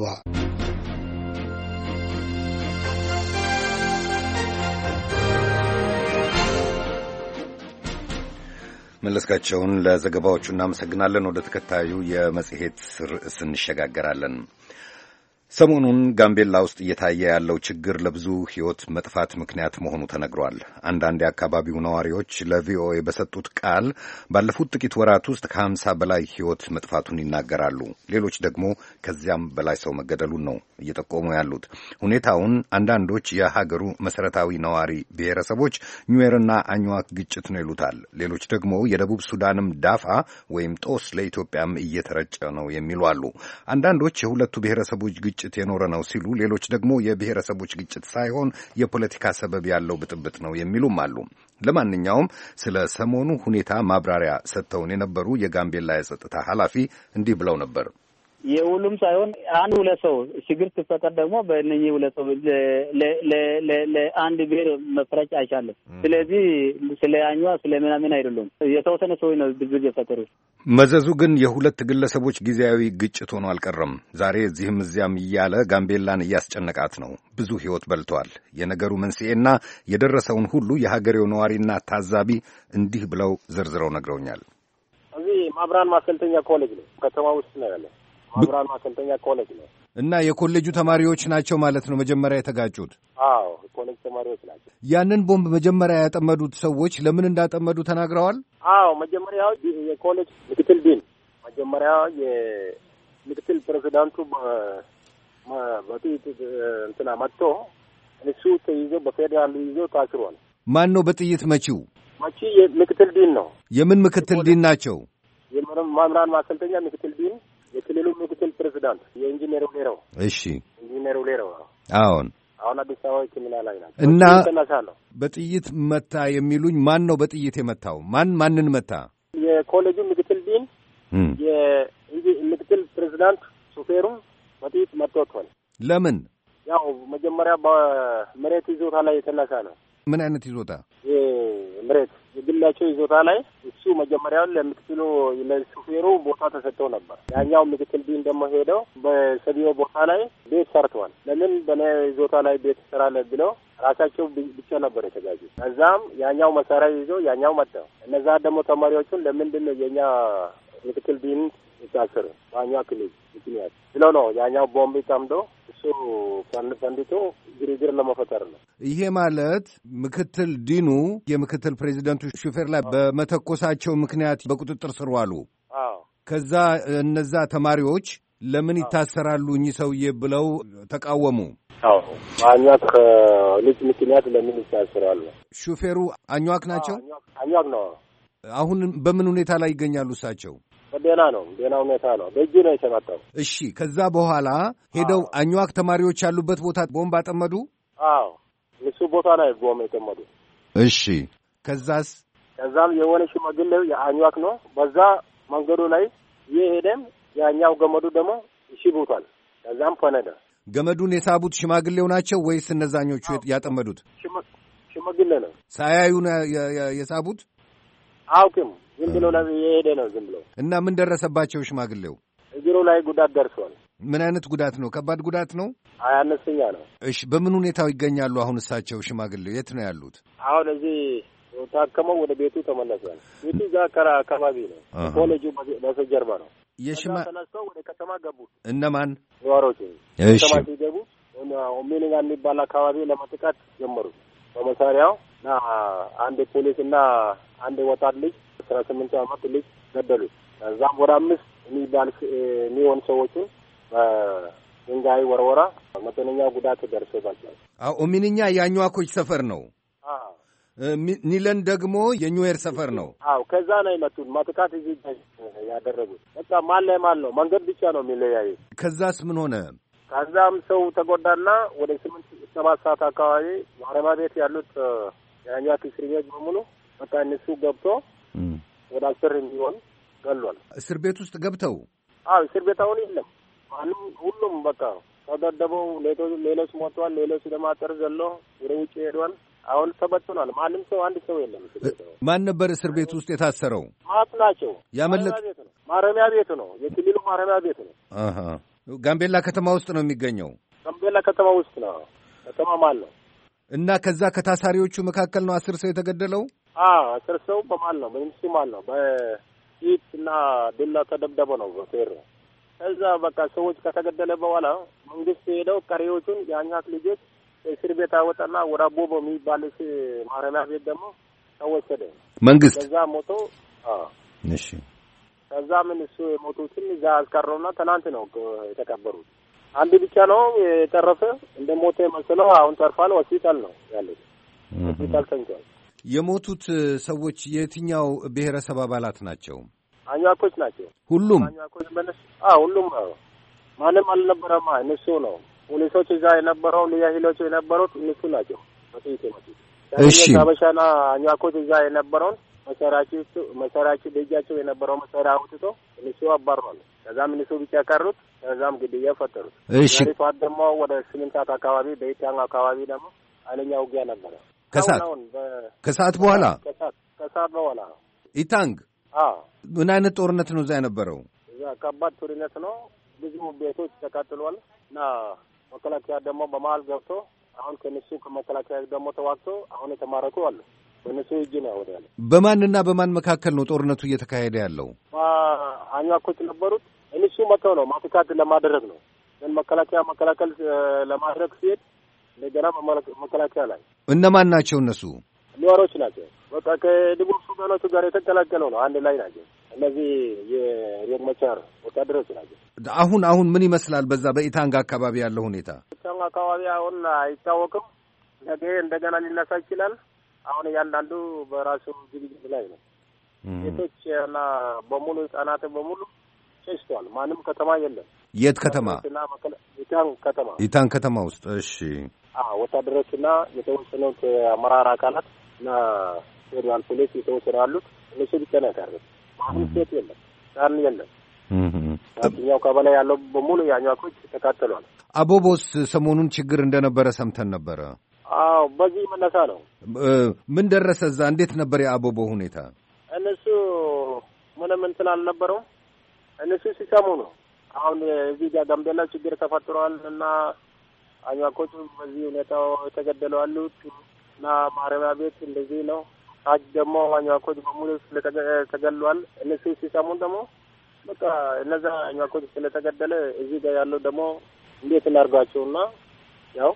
መለስካቸውን ለዘገባዎቹ እናመሰግናለን። ወደ ተከታዩ የመጽሔት ርዕስ እንሸጋገራለን። ሰሞኑን ጋምቤላ ውስጥ እየታየ ያለው ችግር ለብዙ ሕይወት መጥፋት ምክንያት መሆኑ ተነግሯል። አንዳንድ የአካባቢው ነዋሪዎች ለቪኦኤ በሰጡት ቃል ባለፉት ጥቂት ወራት ውስጥ ከሀምሳ በላይ ሕይወት መጥፋቱን ይናገራሉ። ሌሎች ደግሞ ከዚያም በላይ ሰው መገደሉን ነው እየጠቆሙ ያሉት። ሁኔታውን አንዳንዶች የሀገሩ መሠረታዊ ነዋሪ ብሔረሰቦች ኒዌርና አኝዋክ ግጭት ነው ይሉታል። ሌሎች ደግሞ የደቡብ ሱዳንም ዳፋ ወይም ጦስ ለኢትዮጵያም እየተረጨ ነው የሚሉ አሉ። አንዳንዶች የሁለቱ ብሔረሰቦች ግጭት የኖረ ነው ሲሉ፣ ሌሎች ደግሞ የብሔረሰቦች ግጭት ሳይሆን የፖለቲካ ሰበብ ያለው ብጥብጥ ነው የሚሉም አሉ። ለማንኛውም ስለ ሰሞኑ ሁኔታ ማብራሪያ ሰጥተውን የነበሩ የጋምቤላ የጸጥታ ኃላፊ እንዲህ ብለው ነበር። የሁሉም ሳይሆን አንድ ሁለት ሰው ችግር ሲፈጠር ደግሞ በእነኚህ ሁለት ሰው ለአንድ ብሔር መፍረጭ አይቻልም። ስለዚህ ስለ አኝዋ ስለ ምናምን አይደሉም፣ የተወሰነ ሰው ነው ብዝብዝ የፈጠሩት። መዘዙ ግን የሁለት ግለሰቦች ጊዜያዊ ግጭት ሆኖ አልቀረም። ዛሬ እዚህም እዚያም እያለ ጋምቤላን እያስጨነቃት ነው። ብዙ ሕይወት በልቷል። የነገሩ መንስኤና የደረሰውን ሁሉ የሀገሬው ነዋሪና ታዛቢ እንዲህ ብለው ዘርዝረው ነግረውኛል። እዚህ ማብራን ማሰልጠኛ ኮሌጅ ነው፣ ከተማ ውስጥ ነው ያለው። ማብራን ማሰልጠኛ ኮሌጅ ነው እና የኮሌጁ ተማሪዎች ናቸው ማለት ነው መጀመሪያ የተጋጩት? አዎ የኮሌጅ ተማሪዎች ናቸው። ያንን ቦምብ መጀመሪያ ያጠመዱት ሰዎች ለምን እንዳጠመዱ ተናግረዋል? አዎ መጀመሪያው የኮሌጅ ምክትል ዲን መጀመሪያ የምክትል ፕሬዚዳንቱ በጥይት እንትና መጥቶ እሱ ተይዞ በፌዴራል ይዞ ታስሯል። ማን ነው በጥይት መቺው? መቺ የምክትል ዲን ነው። የምን ምክትል ዲን ናቸው? የማብራን ማሰልጠኛ ምክትል ዲን፣ የክልሉ ምክትል ፕሬዚዳንት የኢንጂነሩ ሌረው። እሺ ኢንጂነሩ ሌረው። አዎን አሁን አዲስ አበባ ክልል ላይ ናቸው። እና በጥይት መታ የሚሉኝ ማን ነው በጥይት የመታው? ማን ማንን መታ? የኮሌጁ ምክትል ዲን የምክትል ፕሬዚዳንት ሹፌሩም በጥይት መጥቶታል። ለምን? ያው መጀመሪያ በመሬት ይዞታ ላይ የተነሳ ነው። ምን አይነት ይዞታ? መሬት የግላቸው ይዞታ ላይ እሱ መጀመሪያውን ለምክትሉ ለሹፌሩ ቦታ ተሰጥተው ነበር። ያኛው ምክትል ዲን ደግሞ ሄደው በሰቢዮ ቦታ ላይ ቤት ሰርተዋል። ለምን በኔ ይዞታ ላይ ቤት ሰራለ ብለው ራሳቸው ብቻ ነበር የተጋጁት። ከዛም ያኛው መሳሪያ ይዞ ያኛው መጣው። እነዛ ደግሞ ተማሪዎቹን ለምንድን ነው የኛ ምክትል ዲን ይታሰሩ ያኛው ክልል ምክንያት ብለው ነው ያኛው ቦምብ ጠምዶ እሱ ፈንድቶ ግርግር ለመፈጠር ነው። ይሄ ማለት ምክትል ዲኑ የምክትል ፕሬዚደንቱ ሹፌር ላይ በመተኮሳቸው ምክንያት በቁጥጥር ስር ዋሉ። አዎ ከዛ እነዛ ተማሪዎች ለምን ይታሰራሉ እኚህ ሰውዬ ብለው ተቃወሙ። አዎ አኛክ ከልጅ ምክንያት ለምን ይታሰራሉ? ሹፌሩ አኛክ ናቸው። አኛክ ነው። አሁን በምን ሁኔታ ላይ ይገኛሉ እሳቸው? በደህና ነው። ደህና ሁኔታ ነው። በእጅ ነው የተመታው። እሺ ከዛ በኋላ ሄደው አኝዋክ ተማሪዎች ያሉበት ቦታ ቦምብ አጠመዱ? አዎ እሱ ቦታ ላይ ቦምብ የተመዱ። እሺ ከዛስ? ከዛም የሆነ ሽማግሌው የአኝዋክ ነው። በዛ መንገዱ ላይ የሄደም ያኛው ገመዱ ደግሞ ይሽቡታል። ከዛም ፈነደ። ገመዱን የሳቡት ሽማግሌው ናቸው ወይስ እነዛኞቹ ያጠመዱት? ሽማግሌ ነው። ሳያዩ ነው የሳቡት? አውቅም ዝም ብሎ ነው የሄደ ነው ዝም ብሎ። እና ምን ደረሰባቸው ሽማግሌው? እግሩ ላይ ጉዳት ደርሷል። ምን አይነት ጉዳት ነው? ከባድ ጉዳት ነው? አይ አነስተኛ ነው። እሺ በምን ሁኔታው ይገኛሉ አሁን እሳቸው ሽማግሌው? የት ነው ያሉት? አሁን እዚህ ታከመው ወደ ቤቱ ተመለሷል። ቤቱ እዛ አካባቢ ነው። ኮሌጁ በስተጀርባ ነው። የሽማ ተነስተው ወደ ከተማ ገቡ። እነማን? ነዋሪዎች። እሺ ከተማ ሲገቡ ኦሜኒጋ የሚባል አካባቢ ለማጥቃት ጀመሩ በመሳሪያው እና አንድ ፖሊስ እና አንድ ወጣት ልጅ አስራ ስምንት ዓመት ልጅ ገደሉት። ከዛም ወደ አምስት የሚባል የሚሆን ሰዎችን በድንጋይ ወርወራ መጠነኛ ጉዳት ደርሶባቸዋል። አዎ ኦሜኒኛ የአኝዋኮች ሰፈር ነው። አዎ ኒለን ደግሞ የኒዌር ሰፈር ነው። አዎ ከዛ ነው የመጡት ማጥቃት እዚህ ያደረጉት። በቃ ማን ላይ ማን ነው መንገድ ብቻ ነው የሚለያየው። ከዛስ ምን ሆነ? ከዛም ሰው ተጎዳና ወደ ስምንት ሰባት ሰዓት አካባቢ ማረሚያ ቤት ያሉት የአኝዋክ እስር ቤት በሙሉ በቃ እነሱ ገብቶ ወደ አስር የሚሆን ገሏል። እስር ቤት ውስጥ ገብተው? አዎ እስር ቤት አሁን የለም ማንም ሁሉም በቃ ተደደበው ሌሎች ሞተዋል። ሌሎች ለማጠር ዘሎ ወደ ውጭ ሄዷል። አሁን ተበትኗል። ማንም ሰው አንድ ሰው የለም። ማን ነበር እስር ቤት ውስጥ የታሰረው? ማት ናቸው። ያመለጥ ማረሚያ ቤት ነው። የክልሉ ማረሚያ ቤት ነው። አሃ ጋምቤላ ከተማ ውስጥ ነው የሚገኘው። ጋምቤላ ከተማ ውስጥ ነው። ከተማ ማል ነው። እና ከዛ ከታሳሪዎቹ መካከል ነው አስር ሰው የተገደለው? አዎ አስር ሰው በማል ነው። በእንሱ ማል ነው። በኢት እና ዱላ ተደብደበ ነው በፌር። ከዛ በቃ ሰዎች ከተገደለ በኋላ መንግስት ሄደው ቀሪዎቹን የአኛክ ልጆች እስር ቤት አወጣና ወደ አቦቦ የሚባል ማረሚያ ቤት ደግሞ ተወሰደ መንግስት። ከዛ ሞቶ አዎ እሺ። ከዛ ምን እሱ የሞቱትን እዛ አስቀረውና ትናንት ነው የተቀበሩት። አንድ ብቻ ነው የተረፈ። እንደ ሞተ መስለው አሁን ተርፏል። ሆስፒታል ነው ያለው። ሆስፒታል ተኝቷል። የሞቱት ሰዎች የትኛው ብሔረሰብ አባላት ናቸው? አኛኮች ናቸው። ሁሉም አኛኮች በነሱ አዎ ሁሉም ነው። ማንም አልነበረማ። እነሱ ነው ፖሊሶች እዛ የነበረው ልያሂሎች የነበሩት እነሱ ናቸው። መጥይት መጥይት እሺ። ታበሻና አኛኮች እዛ የነበረውን መሰራቸው መሰራቸው ደጃቸው የነበረው መሰራ አውጥቶ እነሱ አባረዋል። ከዛም እነሱ ብቻ ቀሩት። ከዛም ግድያ ፈጠሩት። እሺ። ሪቷት ደግሞ ወደ ስምንት ሰዓት አካባቢ በኢታንግ አካባቢ ደግሞ ኃይለኛ ውጊያ ነበረ። ከሰዓት ከሰዓት በኋላ ከሰዓት ከሰዓት በኋላ ኢታንግ አዎ። ምን አይነት ጦርነት ነው እዛ የነበረው? እዛ ከባድ ጦርነት ነው። ብዙ ቤቶች ተቃጥሏል እና መከላከያ ደግሞ በመሀል ገብቶ አሁን ከነሱ ከመከላከያ ደግሞ ተዋግቶ አሁን የተማረኩ አሉ። በነሱ እጅ ነው ወደ ያለ። በማንና በማን መካከል ነው ጦርነቱ እየተካሄደ ያለው? አኛኮች ነበሩት። እነሱ መጥተው ነው ማጥቃት ለማድረግ ነው። ግን መከላከያ መከላከል ለማድረግ ሲሄድ እንደገና መከላከያ ላይ እነማን ናቸው እነሱ? ሊወሮች ናቸው። በቃ ከደቡብ ሱዳኖቹ ጋር የተቀላቀለው ነው። አንድ ላይ ናቸው። እነዚህ የሪክ ማቻር ወታደሮች ናቸው። አሁን አሁን ምን ይመስላል በዛ በኢታንግ አካባቢ ያለው ሁኔታ? ኢታንግ አካባቢ አሁን አይታወቅም። ነገ እንደገና ሊነሳ ይችላል። አሁን እያንዳንዱ በራሱ ዝግጅት ላይ ነው። ሴቶች እና በሙሉ ህጻናት በሙሉ ሸሽቷል። ማንም ከተማ የለም። የት ከተማ? ኢታንግ ከተማ ኢታንግ ከተማ ውስጥ። እሺ። አዎ ወታደሮችና የተወሰኑት አመራር አካላት እና ፌደራል ፖሊስ የተወሰኑ አሉት። እነሱ ብቻ ነው ያቀሩት። አሁን ሴት የለም፣ ዳን የለም። ያኛው ከበላይ ያለው በሙሉ ያኛኮች ተካተሏል። አቦቦስ ሰሞኑን ችግር እንደነበረ ሰምተን ነበረ። አዎ በዚህ መነሳ ነው። ምን ደረሰ እዛ? እንዴት ነበር የአቦቦ ሁኔታ? እነሱ ምንም እንትን አልነበረው። እነሱ ሲሰሙ ነው አሁን እዚህ ጋር ጋምቤላ ችግር ተፈጥሯል እና አኛኮቹ በዚህ ሁኔታው የተገደሉ አሉት እና ማረሚያ ቤት እንደዚህ ነው። ታች ደግሞ አኛኮች በሙሉ ስለተገሏል። እነሱ ሲሰሙ ደግሞ በቃ እነዛ አኛኮች ስለተገደለ እዚህ ጋር ያለው ደግሞ እንዴት እናርጋቸውና ያው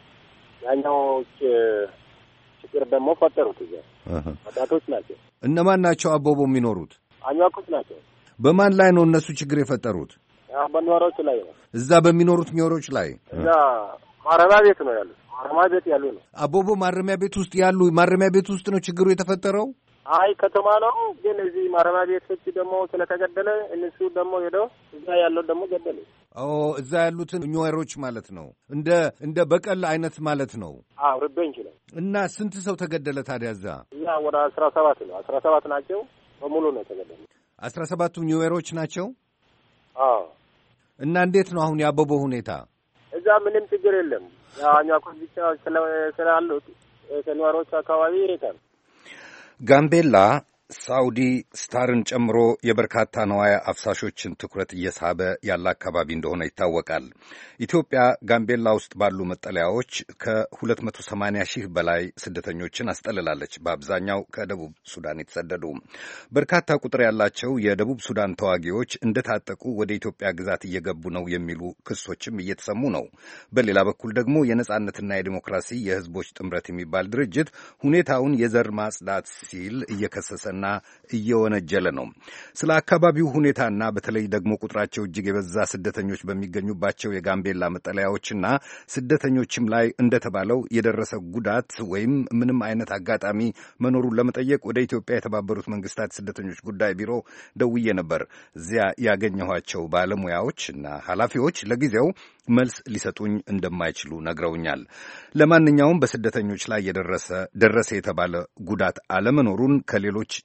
ያኛዎች ችግር ደግሞ ፈጠሩት። እዛ ወጣቶች ናቸው። እነማን ናቸው አቦቦ የሚኖሩት? አኛኮች ናቸው። በማን ላይ ነው እነሱ ችግር የፈጠሩት? በኒዋሮች ላይ ነው። እዛ በሚኖሩት ኒዋሮች ላይ እዛ ማረሚያ ቤት ነው ያሉት። ማረሚያ ቤት ያሉ ነው። አቦቦ ማረሚያ ቤት ውስጥ ያሉ ማረሚያ ቤት ውስጥ ነው ችግሩ የተፈጠረው? አይ ከተማ ነው፣ ግን እዚህ ማረሚያ ቤቶች ደግሞ ስለተገደለ እነሱ ደግሞ ሄደው እዛ ያለው ደግሞ ገደለ። ኦ እዛ ያሉትን ኒዋሮች ማለት ነው። እንደ እንደ በቀል አይነት ማለት ነው። አዎ ርቤንች ነው። እና ስንት ሰው ተገደለ ታዲያ እዛ? እዛ ወደ አስራ ሰባት ነው። አስራ ሰባት ናቸው በሙሉ ነው የተገደለ። አስራ ሰባቱ ኒዋሮች ናቸው? አዎ። እና እንዴት ነው አሁን የአቦቦ ሁኔታ? እዛ ምንም ችግር የለም። ያኛኮች ብቻ ስላሉት ከኒዋሮች አካባቢ ይርቃል። ጋምቤላ ሳውዲ ስታርን ጨምሮ የበርካታ ነዋያ አፍሳሾችን ትኩረት እየሳበ ያለ አካባቢ እንደሆነ ይታወቃል። ኢትዮጵያ ጋምቤላ ውስጥ ባሉ መጠለያዎች ከሁለት መቶ ሰማንያ ሺህ በላይ ስደተኞችን አስጠልላለች። በአብዛኛው ከደቡብ ሱዳን የተሰደዱ በርካታ ቁጥር ያላቸው የደቡብ ሱዳን ተዋጊዎች እንደታጠቁ ወደ ኢትዮጵያ ግዛት እየገቡ ነው የሚሉ ክሶችም እየተሰሙ ነው። በሌላ በኩል ደግሞ የነጻነትና የዲሞክራሲ የሕዝቦች ጥምረት የሚባል ድርጅት ሁኔታውን የዘር ማጽዳት ሲል እየከሰሰና እየወነጀለ ነው። ስለ አካባቢው ሁኔታና በተለይ ደግሞ ቁጥራቸው እጅግ የበዛ ስደተኞች በሚገኙባቸው የጋምቤላ መጠለያዎችና ስደተኞችም ላይ እንደተባለው የደረሰ ጉዳት ወይም ምንም አይነት አጋጣሚ መኖሩን ለመጠየቅ ወደ ኢትዮጵያ የተባበሩት መንግስታት ስደተኞች ጉዳይ ቢሮ ደውዬ ነበር። እዚያ ያገኘኋቸው ባለሙያዎች እና ኃላፊዎች ለጊዜው መልስ ሊሰጡኝ እንደማይችሉ ነግረውኛል። ለማንኛውም በስደተኞች ላይ የደረሰ ደረሰ የተባለ ጉዳት አለመኖሩን ከሌሎች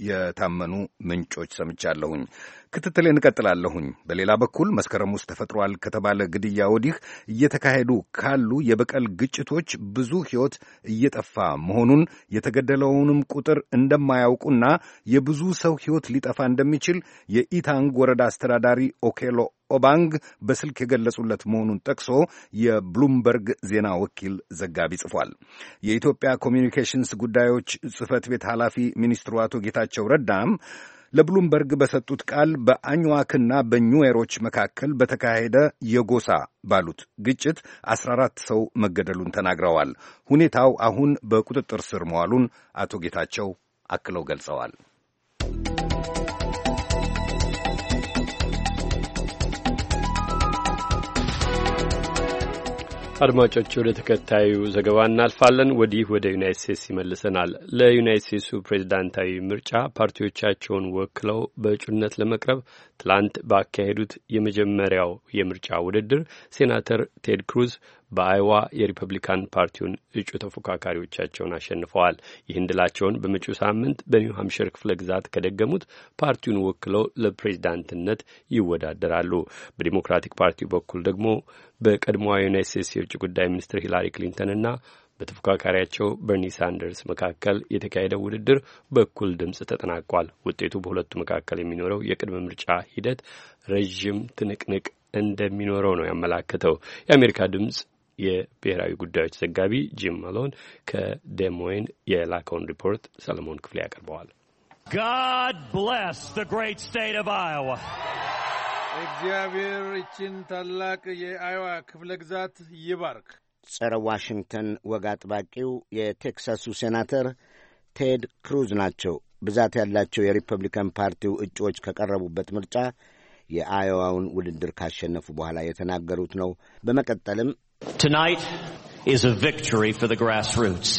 የታመኑ ምንጮች ሰምቻለሁኝ። ክትትሌን እንቀጥላለሁኝ። በሌላ በኩል መስከረም ውስጥ ተፈጥሯል ከተባለ ግድያ ወዲህ እየተካሄዱ ካሉ የበቀል ግጭቶች ብዙ ሕይወት እየጠፋ መሆኑን የተገደለውንም ቁጥር እንደማያውቁና የብዙ ሰው ሕይወት ሊጠፋ እንደሚችል የኢታንግ ወረዳ አስተዳዳሪ ኦኬሎ ኦባንግ በስልክ የገለጹለት መሆኑን ጠቅሶ የብሉምበርግ ዜና ወኪል ዘጋቢ ጽፏል። የኢትዮጵያ ኮሚኒኬሽንስ ጉዳዮች ጽሕፈት ቤት ኃላፊ ሚኒስትሩ አቶ ጌታቸው ረዳም ለብሉምበርግ በሰጡት ቃል በአኝዋክና በኙዌሮች መካከል በተካሄደ የጎሳ ባሉት ግጭት አስራ አራት ሰው መገደሉን ተናግረዋል። ሁኔታው አሁን በቁጥጥር ስር መዋሉን አቶ ጌታቸው አክለው ገልጸዋል። አድማጮች ወደ ተከታዩ ዘገባ እናልፋለን። ወዲህ ወደ ዩናይትድ ስቴትስ ይመልሰናል። ለዩናይትድ ስቴትሱ ፕሬዝዳንታዊ ምርጫ ፓርቲዎቻቸውን ወክለው በእጩነት ለመቅረብ ትላንት ባካሄዱት የመጀመሪያው የምርጫ ውድድር ሴናተር ቴድ ክሩዝ በአይዋ የሪፐብሊካን ፓርቲውን እጩ ተፎካካሪዎቻቸውን አሸንፈዋል። ይህን ድላቸውን በመጪው ሳምንት በኒው ሃምፕሸር ክፍለ ግዛት ከደገሙት ፓርቲውን ወክለው ለፕሬዝዳንትነት ይወዳደራሉ። በዲሞክራቲክ ፓርቲው በኩል ደግሞ በቀድሞዋ ዩናይትድ ስቴትስ የውጭ ጉዳይ ሚኒስትር ሂላሪ ክሊንተንና በተፎካካሪያቸው በርኒ ሳንደርስ መካከል የተካሄደው ውድድር በእኩል ድምፅ ተጠናቋል። ውጤቱ በሁለቱ መካከል የሚኖረው የቅድመ ምርጫ ሂደት ረዥም ትንቅንቅ እንደሚኖረው ነው ያመላከተው። የአሜሪካ ድምፅ የብሔራዊ ጉዳዮች ዘጋቢ ጂም ማሎን ከዴሞይን የላከውን ሪፖርት ሰለሞን ክፍሌ ያቀርበዋል። God bless the great state of Iowa. እግዚአብሔር ይህችን ታላቅ የአይዋ ክፍለ ግዛት ይባርክ። ጸረ ዋሽንግተን ወግ አጥባቂው የቴክሳሱ ሴናተር ቴድ ክሩዝ ናቸው። ብዛት ያላቸው የሪፐብሊካን ፓርቲው እጩዎች ከቀረቡበት ምርጫ የአይዋውን ውድድር ካሸነፉ በኋላ የተናገሩት ነው። በመቀጠልም Tonight is a victory for the grassroots.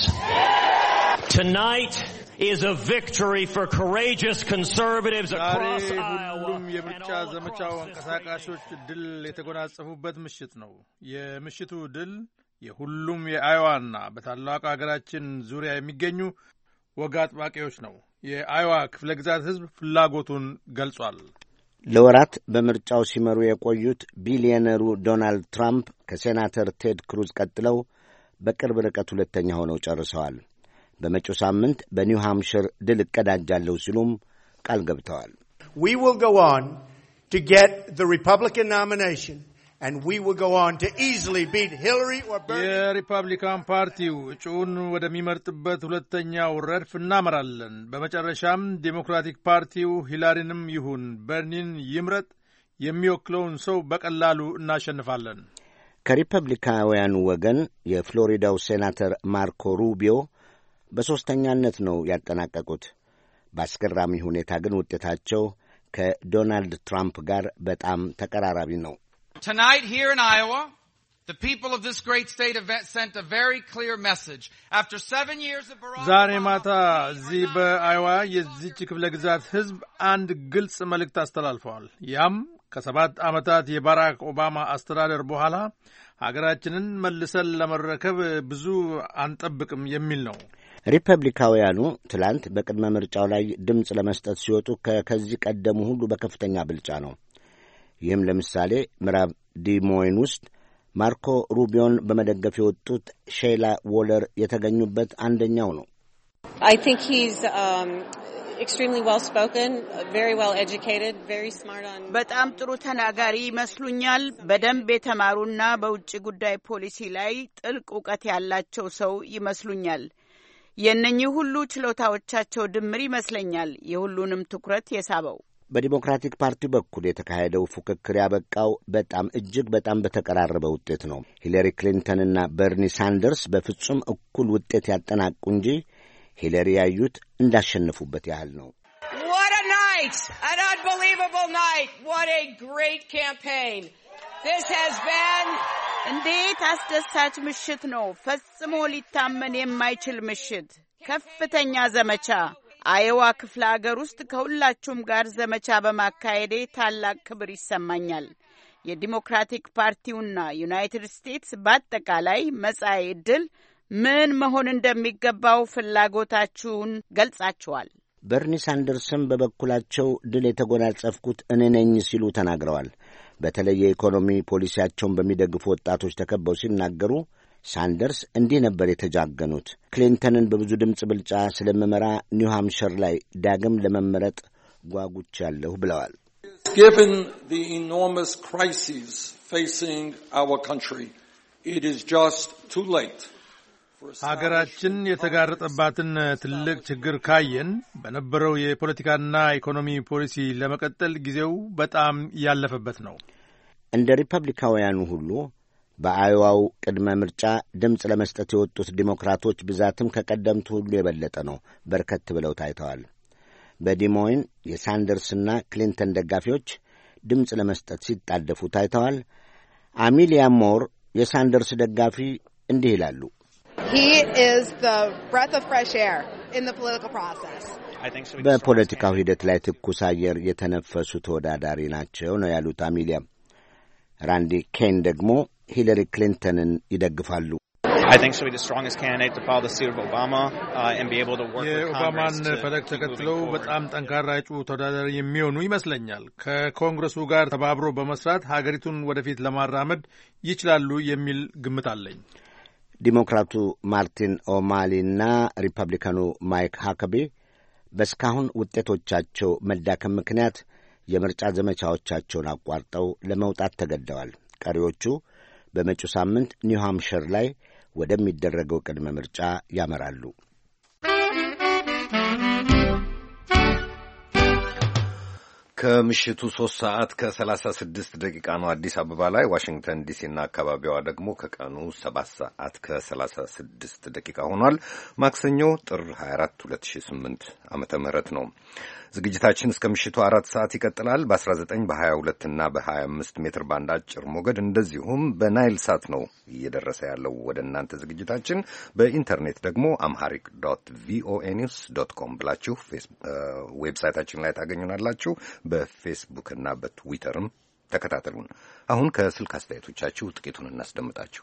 Tonight is a victory for courageous conservatives across Iowa. ሁሉም የምርጫ ዘመቻው አንቀሳቃሾች ድል የተጎናጸፉበት ምሽት ነው። የምሽቱ ድል የሁሉም የአይዋና በታላቁ ሀገራችን ዙሪያ የሚገኙ ወግ አጥባቂዎች ነው። የአይዋ ክፍለ ግዛት ሕዝብ ፍላጎቱን ገልጿል። ለወራት በምርጫው ሲመሩ የቆዩት ቢሊዮነሩ ዶናልድ ትራምፕ ከሴናተር ቴድ ክሩዝ ቀጥለው በቅርብ ርቀት ሁለተኛ ሆነው ጨርሰዋል። በመጪው ሳምንት በኒው ሃምፕሸር ድል እቀዳጃለሁ ሲሉም ቃል ገብተዋል። We will go on to get the Republican nomination and we will go on to easily beat Hillary or Bernie. የሪፐብሊካን ፓርቲው እጩውን ወደሚመርጥበት ሁለተኛው ረድፍ እናመራለን። በመጨረሻም ዴሞክራቲክ ፓርቲው ሂላሪንም ይሁን በርኒን ይምረጥ የሚወክለውን ሰው በቀላሉ እናሸንፋለን። ከሪፐብሊካውያኑ ወገን የፍሎሪዳው ሴናተር ማርኮ ሩቢዮ በሦስተኛነት ነው ያጠናቀቁት። በአስገራሚ ሁኔታ ግን ውጤታቸው ከዶናልድ ትራምፕ ጋር በጣም ተቀራራቢ ነው። Tonight here in Iowa, the people of this great state have sent a very clear message. After seven years of Barack Obama, ዛሬ ማታ እዚህ በአይዋ የዚች ክፍለ ግዛት ሕዝብ አንድ ግልጽ መልእክት አስተላልፈዋል። ያም ከሰባት ዓመታት የባራክ ኦባማ አስተዳደር በኋላ ሀገራችንን መልሰን ለመረከብ ብዙ አንጠብቅም የሚል ነው። ሪፐብሊካውያኑ ትላንት በቅድመ ምርጫው ላይ ድምፅ ለመስጠት ሲወጡ ከከዚህ ቀደሙ ሁሉ በከፍተኛ ብልጫ ነው። ይህም ለምሳሌ ምዕራብ ዲሞይን ውስጥ ማርኮ ሩቢዮን በመደገፍ የወጡት ሼላ ዎለር የተገኙበት አንደኛው ነው። I think he's um, extremely well spoken, very well educated, very smart on በጣም ጥሩ ተናጋሪ ይመስሉኛል። በደንብ የተማሩና በውጭ ጉዳይ ፖሊሲ ላይ ጥልቅ ዕውቀት ያላቸው ሰው ይመስሉኛል። የእነኚህ ሁሉ ችሎታዎቻቸው ድምር ይመስለኛል የሁሉንም ትኩረት የሳበው። በዲሞክራቲክ ፓርቲ በኩል የተካሄደው ፉክክር ያበቃው በጣም እጅግ በጣም በተቀራረበ ውጤት ነው። ሂለሪ ክሊንተንና በርኒ ሳንደርስ በፍጹም እኩል ውጤት ያጠናቁ እንጂ ሂለሪ ያዩት እንዳሸነፉበት ያህል ነው። What a night! An unbelievable night! What a great campaign! This has been እንዴት አስደሳች ምሽት ነው! ፈጽሞ ሊታመን የማይችል ምሽት፣ ከፍተኛ ዘመቻ። አይዋ ክፍለ ሀገር ውስጥ ከሁላችሁም ጋር ዘመቻ በማካሄዴ ታላቅ ክብር ይሰማኛል። የዲሞክራቲክ ፓርቲውና ዩናይትድ ስቴትስ በአጠቃላይ መጻኢ ዕድል ምን መሆን እንደሚገባው ፍላጎታችሁን ገልጻችኋል። በርኒ ሳንደርስም በበኩላቸው ድል የተጎናጸፍኩት እኔ ነኝ ሲሉ ተናግረዋል። በተለይ የኢኮኖሚ ፖሊሲያቸውን በሚደግፉ ወጣቶች ተከበው ሲናገሩ ሳንደርስ እንዲህ ነበር የተጃገኑት። ክሊንተንን በብዙ ድምፅ ብልጫ ስለመመራ ኒው ሃምፕሸር ላይ ዳግም ለመመረጥ ጓጉቻለሁ ብለዋል። Given the enormous crises facing our country, it is just too late. ሀገራችን የተጋረጠባትን ትልቅ ችግር ካየን በነበረው የፖለቲካና ኢኮኖሚ ፖሊሲ ለመቀጠል ጊዜው በጣም ያለፈበት ነው። እንደ ሪፐብሊካውያኑ ሁሉ በአዮዋው ቅድመ ምርጫ ድምፅ ለመስጠት የወጡት ዲሞክራቶች ብዛትም ከቀደምቱ ሁሉ የበለጠ ነው። በርከት ብለው ታይተዋል። በዲሞይን የሳንደርስና ክሊንተን ደጋፊዎች ድምፅ ለመስጠት ሲጣደፉ ታይተዋል። አሚሊያ ሞር የሳንደርስ ደጋፊ እንዲህ ይላሉ። He is the breath of fresh air in the political process. በፖለቲካው ሂደት ላይ ትኩስ አየር የተነፈሱ ተወዳዳሪ ናቸው ነው ያሉት አሚሊያ። ራንዲ ኬን ደግሞ ሂለሪ ክሊንተንን ይደግፋሉ። የኦባማን ፈለግ ተከትለው በጣም ጠንካራ እጩ ተወዳዳሪ የሚሆኑ ይመስለኛል። ከኮንግረሱ ጋር ተባብሮ በመስራት ሀገሪቱን ወደፊት ለማራመድ ይችላሉ የሚል ግምት አለኝ። ዲሞክራቱ ማርቲን ኦማሊና ሪፐብሊካኑ ማይክ ሃከቤ በስካሁን ውጤቶቻቸው መዳከም ምክንያት የምርጫ ዘመቻዎቻቸውን አቋርጠው ለመውጣት ተገደዋል። ቀሪዎቹ በመጪው ሳምንት ኒው ሃምፕሸር ላይ ወደሚደረገው ቅድመ ምርጫ ያመራሉ። ከምሽቱ ሶስት ሰዓት ከሰላሳ ስድስት ደቂቃ ነው አዲስ አበባ ላይ። ዋሽንግተን ዲሲና አካባቢዋ ደግሞ ከቀኑ ሰባት ሰዓት ከሰላሳ ስድስት ደቂቃ ሆኗል። ማክሰኞ ጥር ሀያ አራት ሁለት ሺህ ስምንት ዓመተ ምህረት ነው። ዝግጅታችን እስከ ምሽቱ አራት ሰዓት ይቀጥላል። በአስራ ዘጠኝ በሀያ ሁለት እና በሀያ አምስት ሜትር ባንድ አጭር ሞገድ እንደዚሁም በናይል ሳት ነው እየደረሰ ያለው ወደ እናንተ ዝግጅታችን። በኢንተርኔት ደግሞ አምሃሪክ ዶት ቪኦኤ ኒውስ ዶት ኮም ብላችሁ ዌብሳይታችን ላይ ታገኙናላችሁ። በፌስቡክ እና በትዊተርም ተከታተሉን። አሁን ከስልክ አስተያየቶቻችሁ ጥቂቱን እናስደምጣችሁ።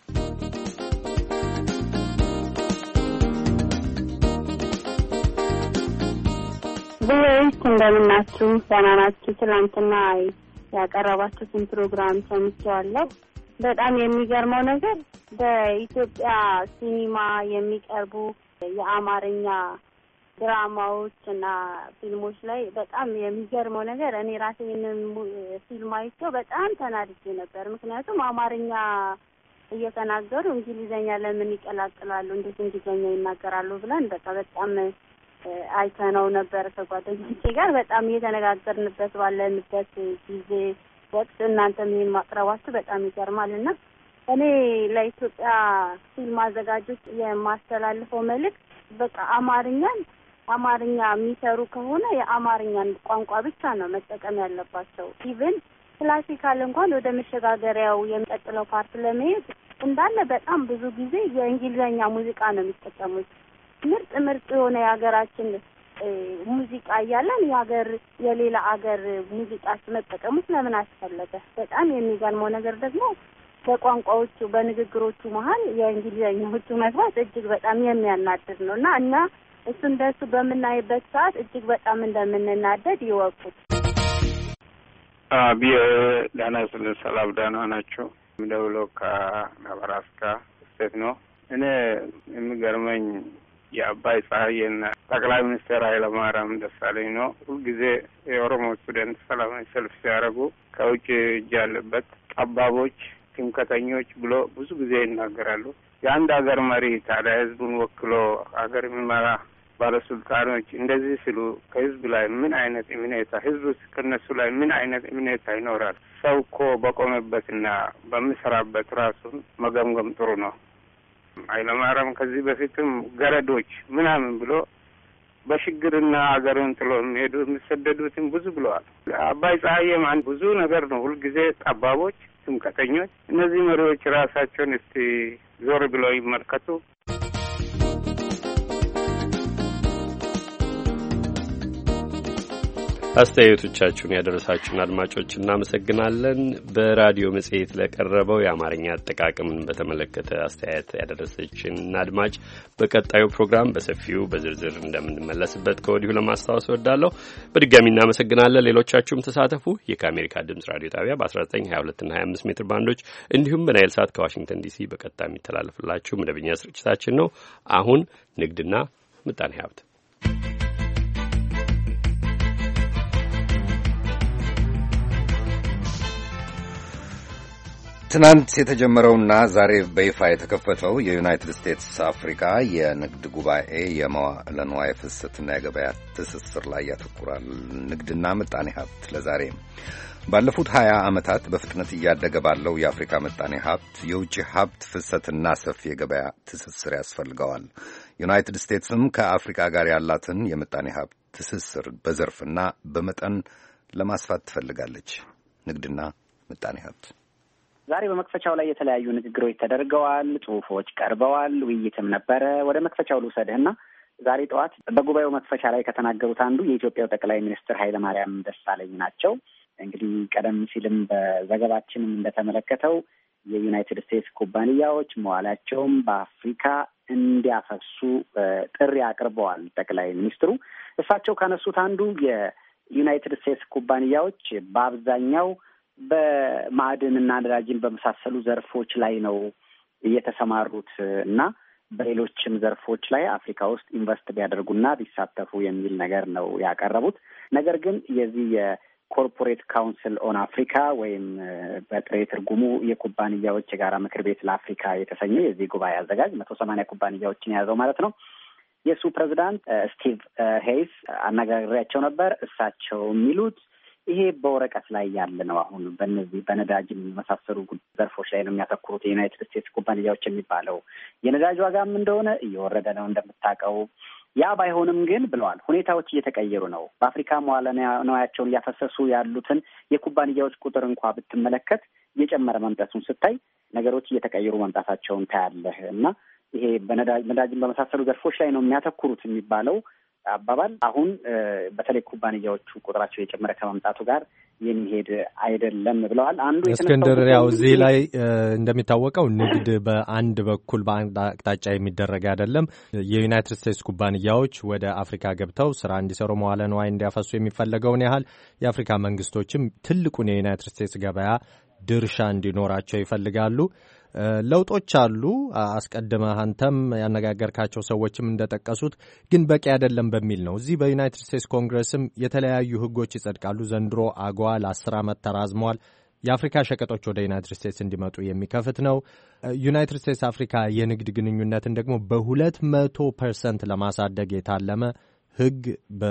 ወይስ እንደምናችሁ? ደህና ናችሁ? ትናንትና ያቀረባችሁትን ፕሮግራም ሰምቼዋለሁ። በጣም የሚገርመው ነገር በኢትዮጵያ ሲኒማ የሚቀርቡ የአማርኛ ድራማዎች እና ፊልሞች ላይ በጣም የሚገርመው ነገር እኔ ራሴ ይህንን ፊልም አይቼው በጣም ተናድጄ ነበር። ምክንያቱም አማርኛ እየተናገሩ እንግሊዘኛ ለምን ይቀላቅላሉ? እንዴት እንግሊዘኛ ይናገራሉ? ብለን በቃ በጣም አይተነው ነበር ከጓደኞቼ ጋር በጣም እየተነጋገርንበት ባለንበት ጊዜ ወቅት እናንተም ይሄን ማቅረባችሁ በጣም ይገርማልና እኔ ለኢትዮጵያ ፊልም አዘጋጆች የማስተላልፈው መልእክት በቃ አማርኛን አማርኛ የሚሰሩ ከሆነ የአማርኛን ቋንቋ ብቻ ነው መጠቀም ያለባቸው። ኢቭን ክላሲካል እንኳን ወደ መሸጋገሪያው የሚቀጥለው ፓርት ለመሄድ እንዳለ በጣም ብዙ ጊዜ የእንግሊዘኛ ሙዚቃ ነው የሚጠቀሙት። ምርጥ ምርጥ የሆነ የሀገራችን ሙዚቃ እያለን የሀገር የሌላ ሀገር ሙዚቃ መጠቀሙ ለምን አስፈለገ? በጣም የሚገርመው ነገር ደግሞ በቋንቋዎቹ በንግግሮቹ መሀል የእንግሊዘኛዎቹ መግባት እጅግ በጣም የሚያናድድ ነው እና እና እሱ እንደሱ በምናይበት ሰዓት እጅግ በጣም እንደምንናደድ ይወቁት። አብይ ዳና ስለ ሰላም ዳና ናቸው። ምደውለው ከነብራስካ ስቴት ነው። እኔ የሚገርመኝ የአባይ ፀሐይና ጠቅላይ ሚኒስትር ኃይለማርያም ደሳለኝ ነው። ሁልጊዜ የኦሮሞ ስቱደንት ሰላማዊ ሰልፍ ሲያደርጉ ከውጭ እጅ ያለበት ጠባቦች፣ ትምክህተኞች ብሎ ብዙ ጊዜ ይናገራሉ። የአንድ ሀገር መሪ ታዲያ ህዝቡን ወክሎ ሀገር የሚመራ ባለስልጣኖች እንደዚህ ሲሉ ከህዝብ ላይ ምን አይነት እምኔታ ህዝቡ ከነሱ ላይ ምን አይነት እምኔታ ይኖራል? ሰው እኮ በቆመበትና በሚሰራበት ራሱን መገምገም ጥሩ ነው። ኃይለማርያም ከዚህ በፊትም ገረዶች ምናምን ብሎ በሽግርና ሀገሩን ጥሎ የሚሄዱ የሚሰደዱትን ብዙ ብለዋል። አባይ ፀሐይም አንድ ብዙ ነገር ነው። ሁልጊዜ ጠባቦች፣ ትምክህተኞች። እነዚህ መሪዎች ራሳቸውን እስቲ ዞር ብለው ይመልከቱ። አስተያየቶቻችሁን ያደረሳችሁን አድማጮች እናመሰግናለን። በራዲዮ መጽሔት ለቀረበው የአማርኛ አጠቃቀምን በተመለከተ አስተያየት ያደረሰችን አድማጭ በቀጣዩ ፕሮግራም በሰፊው በዝርዝር እንደምንመለስበት ከወዲሁ ለማስታወስ እወዳለሁ። በድጋሚ እናመሰግናለን። ሌሎቻችሁም ተሳተፉ። ይህ ከአሜሪካ ድምጽ ራዲዮ ጣቢያ በ19፣ ሀያ ሁለት እና ሀያ አምስት ሜትር ባንዶች እንዲሁም በናይል ሳት ከዋሽንግተን ዲሲ በቀጥታ የሚተላለፍላችሁ መደበኛ ስርጭታችን ነው። አሁን ንግድና ምጣኔ ሀብት ትናንት የተጀመረውና ዛሬ በይፋ የተከፈተው የዩናይትድ ስቴትስ አፍሪካ የንግድ ጉባኤ የመዋዕለ ንዋይ ፍሰትና የገበያ ትስስር ላይ ያተኩራል። ንግድና ምጣኔ ሀብት ለዛሬ ባለፉት ሀያ ዓመታት በፍጥነት እያደገ ባለው የአፍሪካ ምጣኔ ሀብት የውጭ ሀብት ፍሰትና ሰፊ የገበያ ትስስር ያስፈልገዋል። ዩናይትድ ስቴትስም ከአፍሪካ ጋር ያላትን የምጣኔ ሀብት ትስስር በዘርፍና በመጠን ለማስፋት ትፈልጋለች። ንግድና ምጣኔ ሀብት ዛሬ በመክፈቻው ላይ የተለያዩ ንግግሮች ተደርገዋል፣ ጽሁፎች ቀርበዋል፣ ውይይትም ነበረ። ወደ መክፈቻው ልውሰድህና ዛሬ ጠዋት በጉባኤው መክፈቻ ላይ ከተናገሩት አንዱ የኢትዮጵያው ጠቅላይ ሚኒስትር ኃይለማርያም ደሳለኝ ናቸው። እንግዲህ ቀደም ሲልም በዘገባችንም እንደተመለከተው የዩናይትድ ስቴትስ ኩባንያዎች መዋላቸውም በአፍሪካ እንዲያፈሱ ጥሪ አቅርበዋል ጠቅላይ ሚኒስትሩ። እሳቸው ካነሱት አንዱ የዩናይትድ ስቴትስ ኩባንያዎች በአብዛኛው በማዕድንና ነዳጅን በመሳሰሉ ዘርፎች ላይ ነው እየተሰማሩት እና በሌሎችም ዘርፎች ላይ አፍሪካ ውስጥ ኢንቨስት ቢያደርጉና ቢሳተፉ የሚል ነገር ነው ያቀረቡት። ነገር ግን የዚህ የኮርፖሬት ካውንስል ኦን አፍሪካ ወይም በጥሬ ትርጉሙ የኩባንያዎች የጋራ ምክር ቤት ለአፍሪካ የተሰኘው የዚህ ጉባኤ አዘጋጅ መቶ ሰማንያ ኩባንያዎችን የያዘው ማለት ነው። የእሱ ፕሬዚዳንት ስቲቭ ሄይስ አነጋግሬያቸው ነበር። እሳቸው የሚሉት ይሄ በወረቀት ላይ ያለ ነው። አሁን በእነዚህ በነዳጅ የመሳሰሉ ዘርፎች ላይ ነው የሚያተኩሩት የዩናይትድ ስቴትስ ኩባንያዎች የሚባለው። የነዳጅ ዋጋም እንደሆነ እየወረደ ነው እንደምታውቀው። ያ ባይሆንም ግን ብለዋል ሁኔታዎች እየተቀየሩ ነው። በአፍሪካ መዋዕለ ንዋያቸውን እያፈሰሱ ያሉትን የኩባንያዎች ቁጥር እንኳ ብትመለከት እየጨመረ መምጣቱን ስታይ ነገሮች እየተቀየሩ መምጣታቸውን ታያለህ እና ይሄ በነዳጅ ነዳጅን በመሳሰሉ ዘርፎች ላይ ነው የሚያተኩሩት የሚባለው አባባል አሁን በተለይ ኩባንያዎቹ ቁጥራቸው የጨመረ ከመምጣቱ ጋር የሚሄድ አይደለም ብለዋል። አንዱ እስክንድር፣ ያው እዚህ ላይ እንደሚታወቀው ንግድ በአንድ በኩል በአንድ አቅጣጫ የሚደረግ አይደለም። የዩናይትድ ስቴትስ ኩባንያዎች ወደ አፍሪካ ገብተው ስራ እንዲሰሩ መዋለ ንዋይ እንዲያፈሱ የሚፈለገውን ያህል የአፍሪካ መንግስቶችም ትልቁን የዩናይትድ ስቴትስ ገበያ ድርሻ እንዲኖራቸው ይፈልጋሉ። ለውጦች አሉ። አስቀድመህ አንተም ያነጋገርካቸው ሰዎችም እንደጠቀሱት ግን በቂ አይደለም በሚል ነው። እዚህ በዩናይትድ ስቴትስ ኮንግረስም የተለያዩ ህጎች ይጸድቃሉ። ዘንድሮ አጓ ለአስር ዓመት ተራዝመዋል። የአፍሪካ ሸቀጦች ወደ ዩናይትድ ስቴትስ እንዲመጡ የሚከፍት ነው። ዩናይትድ ስቴትስ አፍሪካ የንግድ ግንኙነትን ደግሞ በሁለት መቶ ፐርሰንት ለማሳደግ የታለመ ህግ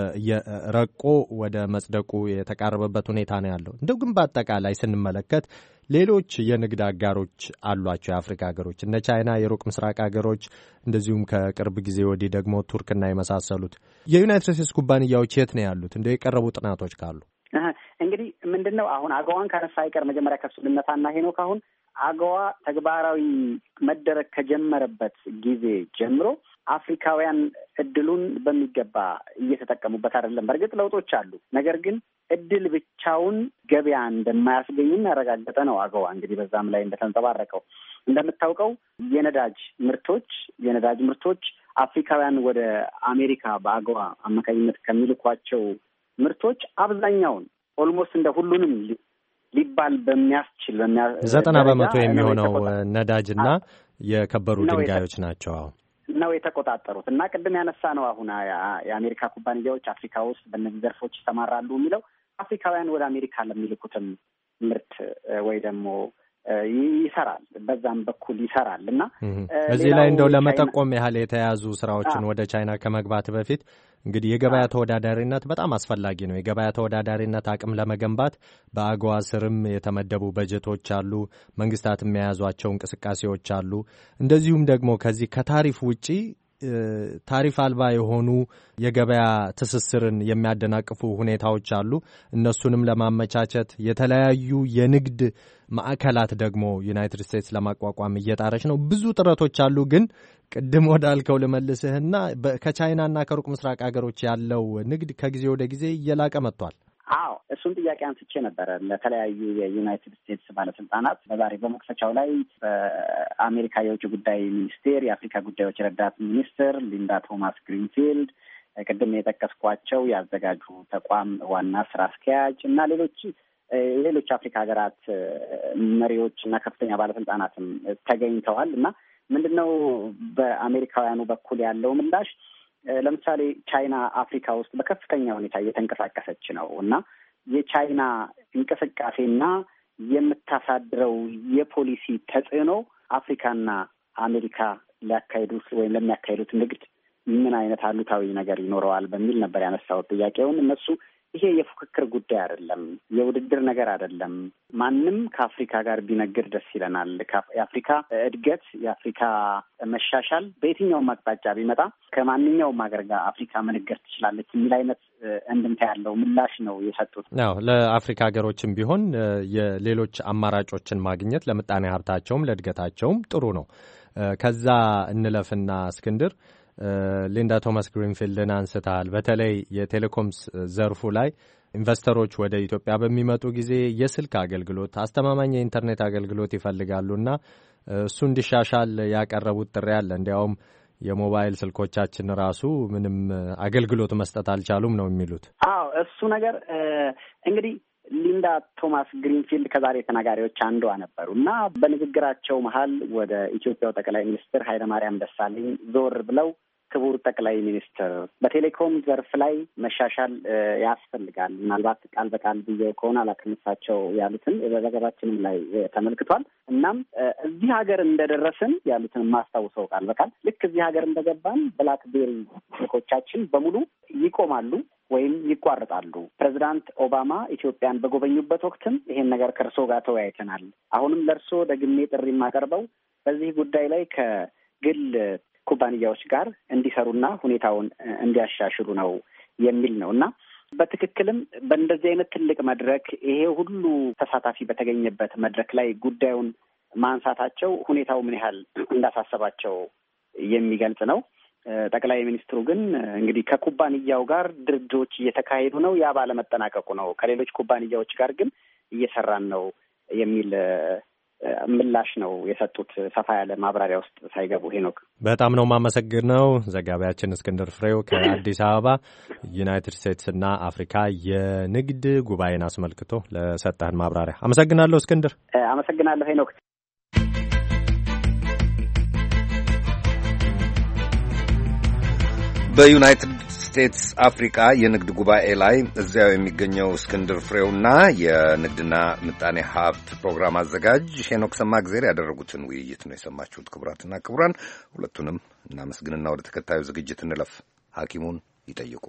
ረቆ ወደ መጽደቁ የተቃረበበት ሁኔታ ነው ያለው። እንደው ግን በአጠቃላይ ስንመለከት ሌሎች የንግድ አጋሮች አሏቸው የአፍሪካ ሀገሮች እነ ቻይና፣ የሩቅ ምስራቅ ሀገሮች፣ እንደዚሁም ከቅርብ ጊዜ ወዲህ ደግሞ ቱርክና የመሳሰሉት። የዩናይትድ ስቴትስ ኩባንያዎች የት ነው ያሉት? እንደው የቀረቡ ጥናቶች ካሉ እንግዲህ ምንድን ነው አሁን አገዋን ካነሳ አይቀር መጀመሪያ ከሱ ልነሳና ሄኖክ አሁን አገዋ ተግባራዊ መደረግ ከጀመረበት ጊዜ ጀምሮ አፍሪካውያን እድሉን በሚገባ እየተጠቀሙበት አይደለም። በእርግጥ ለውጦች አሉ። ነገር ግን እድል ብቻውን ገበያ እንደማያስገኝም ያረጋገጠ ነው አገዋ። እንግዲህ በዛም ላይ እንደተንጸባረቀው እንደምታውቀው የነዳጅ ምርቶች የነዳጅ ምርቶች አፍሪካውያን ወደ አሜሪካ በአገዋ አማካኝነት ከሚልኳቸው ምርቶች አብዛኛውን ኦልሞስት እንደ ሁሉንም ሊባል በሚያስችል ዘጠና በመቶ የሚሆነው ነዳጅና የከበሩ ድንጋዮች ናቸው ነው የተቆጣጠሩት። እና ቅድም ያነሳ ነው አሁን የአሜሪካ ኩባንያዎች አፍሪካ ውስጥ በእነዚህ ዘርፎች ይሰማራሉ የሚለው አፍሪካውያን ወደ አሜሪካ ለሚልኩትም ምርት ወይ ደግሞ ይሰራል፣ በዛም በኩል ይሰራል። እና እዚህ ላይ እንደው ለመጠቆም ያህል የተያዙ ስራዎችን ወደ ቻይና ከመግባት በፊት እንግዲህ የገበያ ተወዳዳሪነት በጣም አስፈላጊ ነው። የገበያ ተወዳዳሪነት አቅም ለመገንባት በአገዋ ስርም የተመደቡ በጀቶች አሉ፣ መንግስታትም የያዟቸው እንቅስቃሴዎች አሉ። እንደዚሁም ደግሞ ከዚህ ከታሪፍ ውጪ ታሪፍ አልባ የሆኑ የገበያ ትስስርን የሚያደናቅፉ ሁኔታዎች አሉ። እነሱንም ለማመቻቸት የተለያዩ የንግድ ማዕከላት ደግሞ ዩናይትድ ስቴትስ ለማቋቋም እየጣረች ነው። ብዙ ጥረቶች አሉ። ግን ቅድም ወዳልከው ልመልስህና ከቻይናና ከሩቅ ምስራቅ ሀገሮች ያለው ንግድ ከጊዜ ወደ ጊዜ እየላቀ መጥቷል። እሱን ጥያቄ አንስቼ ነበረ ለተለያዩ የዩናይትድ ስቴትስ ባለስልጣናት። በዛሬ በመክፈቻው ላይ በአሜሪካ የውጭ ጉዳይ ሚኒስቴር የአፍሪካ ጉዳዮች ረዳት ሚኒስትር ሊንዳ ቶማስ ግሪንፊልድ፣ ቅድም የጠቀስኳቸው ያዘጋጁ ተቋም ዋና ስራ አስኪያጅ እና ሌሎች ሌሎች አፍሪካ ሀገራት መሪዎች እና ከፍተኛ ባለስልጣናትም ተገኝተዋል እና ምንድን ነው በአሜሪካውያኑ በኩል ያለው ምላሽ? ለምሳሌ ቻይና አፍሪካ ውስጥ በከፍተኛ ሁኔታ እየተንቀሳቀሰች ነው እና የቻይና እንቅስቃሴና የምታሳድረው የፖሊሲ ተጽዕኖ አፍሪካና አሜሪካ ሊያካሂዱት ወይም ለሚያካሂዱት ንግድ ምን አይነት አሉታዊ ነገር ይኖረዋል በሚል ነበር ያነሳው ጥያቄውን። እነሱ ይሄ የፉክክር ጉዳይ አይደለም፣ የውድድር ነገር አይደለም። ማንም ከአፍሪካ ጋር ቢነግድ ደስ ይለናል። የአፍሪካ እድገት፣ የአፍሪካ መሻሻል በየትኛውም አቅጣጫ ቢመጣ ከማንኛውም ሀገር ጋር አፍሪካ መነገድ ትችላለች የሚል አይነት እንድምታ ያለው ምላሽ ነው የሰጡት። ያው ለአፍሪካ ሀገሮችም ቢሆን የሌሎች አማራጮችን ማግኘት ለምጣኔ ሀብታቸውም ለእድገታቸውም ጥሩ ነው። ከዛ እንለፍና እስክንድር ሊንዳ ቶማስ ግሪንፊልድን አንስተሃል። በተለይ የቴሌኮም ዘርፉ ላይ ኢንቨስተሮች ወደ ኢትዮጵያ በሚመጡ ጊዜ የስልክ አገልግሎት፣ አስተማማኝ የኢንተርኔት አገልግሎት ይፈልጋሉና እሱ እንዲሻሻል ያቀረቡት ጥሪ አለ። እንዲያውም የሞባይል ስልኮቻችን ራሱ ምንም አገልግሎት መስጠት አልቻሉም ነው የሚሉት። አዎ እሱ ነገር እንግዲህ ሊንዳ ቶማስ ግሪንፊልድ ከዛሬ ተናጋሪዎች አንዷ ነበሩ እና በንግግራቸው መሀል ወደ ኢትዮጵያው ጠቅላይ ሚኒስትር ኃይለማርያም ደሳለኝ ዞር ብለው ክቡር ጠቅላይ ሚኒስትር በቴሌኮም ዘርፍ ላይ መሻሻል ያስፈልጋል፣ ምናልባት ቃል በቃል ብዬ ከሆነ አላቀምሳቸው ያሉትን በዘገባችንም ላይ ተመልክቷል። እናም እዚህ ሀገር እንደደረስን ያሉትን ማስታውሰው ቃል በቃል ልክ እዚህ ሀገር እንደገባን ብላክቤሪ ስልኮቻችን በሙሉ ይቆማሉ ወይም ይቋረጣሉ። ፕሬዚዳንት ኦባማ ኢትዮጵያን በጎበኙበት ወቅትም ይሄን ነገር ከእርሶ ጋር ተወያይተናል። አሁንም ለእርሶ ደግሜ ጥሪ የማቀርበው በዚህ ጉዳይ ላይ ከግል ኩባንያዎች ጋር እንዲሰሩና ሁኔታውን እንዲያሻሽሉ ነው የሚል ነው እና በትክክልም በእንደዚህ አይነት ትልቅ መድረክ ይሄ ሁሉ ተሳታፊ በተገኘበት መድረክ ላይ ጉዳዩን ማንሳታቸው ሁኔታው ምን ያህል እንዳሳሰባቸው የሚገልጽ ነው። ጠቅላይ ሚኒስትሩ ግን እንግዲህ ከኩባንያው ጋር ድርድሮች እየተካሄዱ ነው፣ ያ ባለመጠናቀቁ ነው፣ ከሌሎች ኩባንያዎች ጋር ግን እየሰራን ነው የሚል ምላሽ ነው የሰጡት። ሰፋ ያለ ማብራሪያ ውስጥ ሳይገቡ ሄኖክ በጣም ነው የማመሰግነው። ዘጋቢያችን እስክንድር ፍሬው ከአዲስ አበባ ዩናይትድ ስቴትስ እና አፍሪካ የንግድ ጉባኤን አስመልክቶ ለሰጠህን ማብራሪያ አመሰግናለሁ እስክንድር። አመሰግናለሁ ሄኖክ። በዩናይትድ ስቴትስ አፍሪካ የንግድ ጉባኤ ላይ እዚያው የሚገኘው እስክንድር ፍሬውና የንግድና ምጣኔ ሀብት ፕሮግራም አዘጋጅ ሄኖክ ሰማእግዜር ያደረጉትን ውይይት ነው የሰማችሁት። ክቡራትና ክቡራን ሁለቱንም እናመስግንና ወደ ተከታዩ ዝግጅት እንለፍ። ሐኪሙን ይጠይቁ።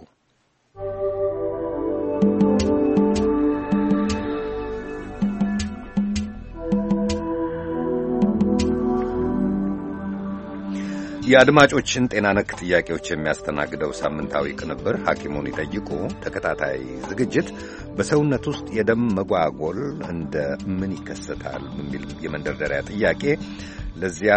የአድማጮችን ጤና ነክ ጥያቄዎች የሚያስተናግደው ሳምንታዊ ቅንብር ሐኪሙን ይጠይቁ ተከታታይ ዝግጅት በሰውነት ውስጥ የደም መጓጎል እንደ ምን ይከሰታል በሚል የመንደርደሪያ ጥያቄ ለዚያ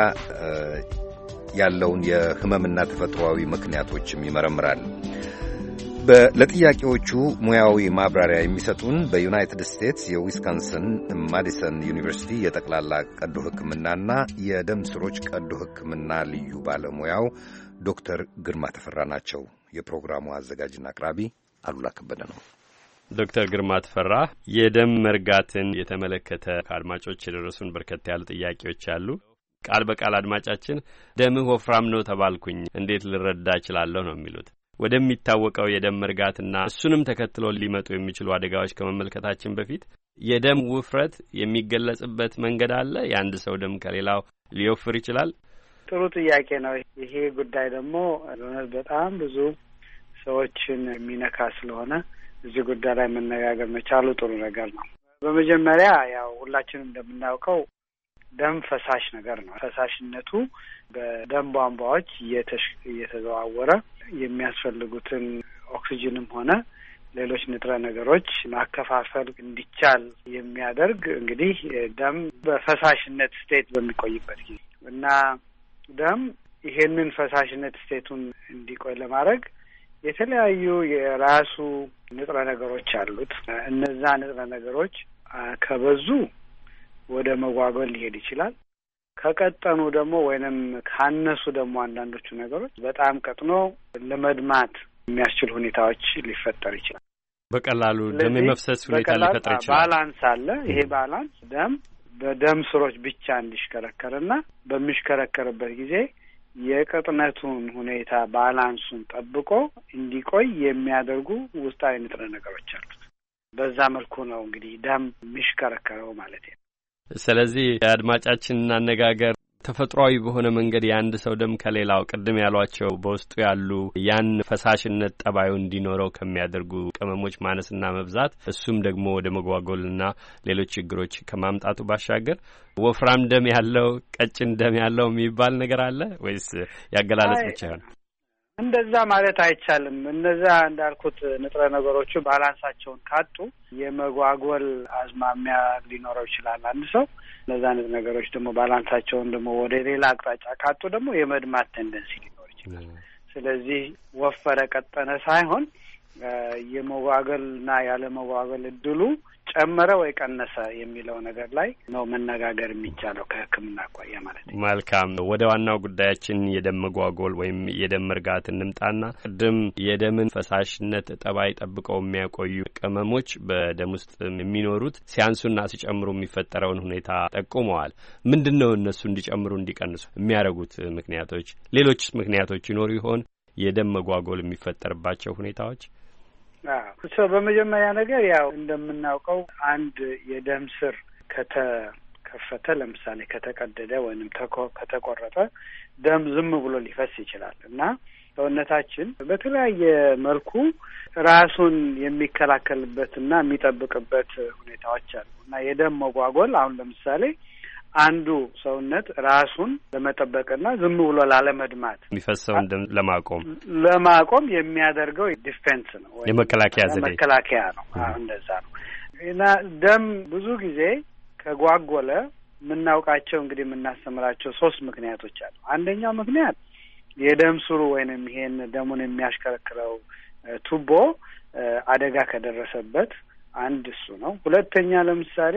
ያለውን የህመምና ተፈጥሯዊ ምክንያቶችም ይመረምራል። ለጥያቄዎቹ ሙያዊ ማብራሪያ የሚሰጡን በዩናይትድ ስቴትስ የዊስካንሰን ማዲሰን ዩኒቨርሲቲ የጠቅላላ ቀዶ ሕክምናና የደም ስሮች ቀዶ ሕክምና ልዩ ባለሙያው ዶክተር ግርማ ተፈራ ናቸው። የፕሮግራሙ አዘጋጅና አቅራቢ አሉላ ከበደ ነው። ዶክተር ግርማ ተፈራ የደም መርጋትን የተመለከተ ከአድማጮች የደረሱን በርከት ያሉ ጥያቄዎች አሉ። ቃል በቃል አድማጫችን ደምህ ወፍራም ነው ተባልኩኝ እንዴት ልረዳ እችላለሁ ነው የሚሉት። ወደሚታወቀው የደም መርጋትና እሱንም ተከትሎ ሊመጡ የሚችሉ አደጋዎች ከመመልከታችን በፊት የደም ውፍረት የሚገለጽበት መንገድ አለ? የአንድ ሰው ደም ከሌላው ሊወፍር ይችላል? ጥሩ ጥያቄ ነው። ይሄ ጉዳይ ደግሞ በጣም ብዙ ሰዎችን የሚነካ ስለሆነ እዚህ ጉዳይ ላይ መነጋገር መቻሉ ጥሩ ነገር ነው። በመጀመሪያ ያው ሁላችንም እንደምናውቀው ደም ፈሳሽ ነገር ነው። ፈሳሽነቱ በደም ቧንቧዎች እየተዘዋወረ የሚያስፈልጉትን ኦክሲጅንም ሆነ ሌሎች ንጥረ ነገሮች ማከፋፈል እንዲቻል የሚያደርግ እንግዲህ ደም በፈሳሽነት ስቴት በሚቆይበት ጊዜ እና ደም ይሄንን ፈሳሽነት ስቴቱን እንዲቆይ ለማድረግ የተለያዩ የራሱ ንጥረ ነገሮች አሉት። እነዛ ንጥረ ነገሮች ከበዙ ወደ መጓጎል ሊሄድ ይችላል። ከቀጠኑ ደግሞ ወይንም ካነሱ ደግሞ አንዳንዶቹ ነገሮች በጣም ቀጥኖ ለመድማት የሚያስችል ሁኔታዎች ሊፈጠር ይችላል። በቀላሉ ደም የመፍሰስ ሁኔታ ሊፈጠር ይችላል። ባላንስ አለ። ይሄ ባላንስ ደም በደም ስሮች ብቻ እንዲሽከረከርና በሚሽከረከርበት ጊዜ የቅጥነቱን ሁኔታ ባላንሱን ጠብቆ እንዲቆይ የሚያደርጉ ውስጣዊ ንጥረ ነገሮች አሉት። በዛ መልኩ ነው እንግዲህ ደም የሚሽከረከረው ማለት ነው። ስለዚህ አድማጫችንን አነጋገር ተፈጥሯዊ በሆነ መንገድ የአንድ ሰው ደም ከሌላው ቅድም ያሏቸው በውስጡ ያሉ ያን ፈሳሽነት ጠባዩ እንዲኖረው ከሚያደርጉ ቅመሞች ማነስና መብዛት እሱም ደግሞ ወደ መጓጎልና ሌሎች ችግሮች ከማምጣቱ ባሻገር ወፍራም ደም ያለው ቀጭን ደም ያለው የሚባል ነገር አለ ወይስ ያገላለጽ ብቻ ነው? እንደዛ ማለት አይቻልም። እነዛ እንዳልኩት ንጥረ ነገሮቹ ባላንሳቸውን ካጡ የመጓጎል አዝማሚያ ሊኖረው ይችላል አንድ ሰው። እነዛ ንጥረ ነገሮች ደግሞ ባላንሳቸውን ደግሞ ወደ ሌላ አቅጣጫ ካጡ ደግሞ የመድማት ቴንደንሲ ሊኖር ይችላል። ስለዚህ ወፈረ ቀጠነ ሳይሆን የመጓጎልና ያለ መጓጎል እድሉ ጨመረ ወይ ቀነሰ የሚለው ነገር ላይ ነው መነጋገር የሚቻለው ከሕክምና አኳያ ማለት ነው። መልካም። ወደ ዋናው ጉዳያችን የደም መጓጎል ወይም የደም መርጋት እንምጣና ቅድም የደምን ፈሳሽነት ጠባይ ጠብቀው የሚያቆዩ ቅመሞች በደም ውስጥ የሚኖሩት ሲያንሱና ሲጨምሩ የሚፈጠረውን ሁኔታ ጠቁመዋል። ምንድን ነው እነሱ እንዲጨምሩ እንዲቀንሱ የሚያደርጉት ምክንያቶች? ሌሎችስ ምክንያቶች ይኖሩ ይሆን የደም መጓጎል የሚፈጠርባቸው ሁኔታዎች? አዎ በመጀመሪያ ነገር ያው እንደምናውቀው አንድ የደም ስር ከተከፈተ ለምሳሌ ከተቀደደ ወይንም ከተቆረጠ ደም ዝም ብሎ ሊፈስ ይችላል እና ሰውነታችን በተለያየ መልኩ ራሱን የሚከላከልበትና የሚጠብቅበት ሁኔታዎች አሉ እና የደም መጓጎል አሁን ለምሳሌ አንዱ ሰውነት ራሱን ለመጠበቅና ዝም ብሎ ላለመድማት የሚፈሰውን ደም ለማቆም ለማቆም የሚያደርገው ዲፌንስ ነው ወይ የመከላከያ ዘዴ መከላከያ ነው። አሁን እንደዛ ነው እና ደም ብዙ ጊዜ ከጓጎለ የምናውቃቸው እንግዲህ የምናስተምራቸው ሶስት ምክንያቶች አሉ። አንደኛው ምክንያት የደም ስሩ ወይንም ይሄን ደሙን የሚያሽከረክረው ቱቦ አደጋ ከደረሰበት አንድ እሱ ነው። ሁለተኛ ለምሳሌ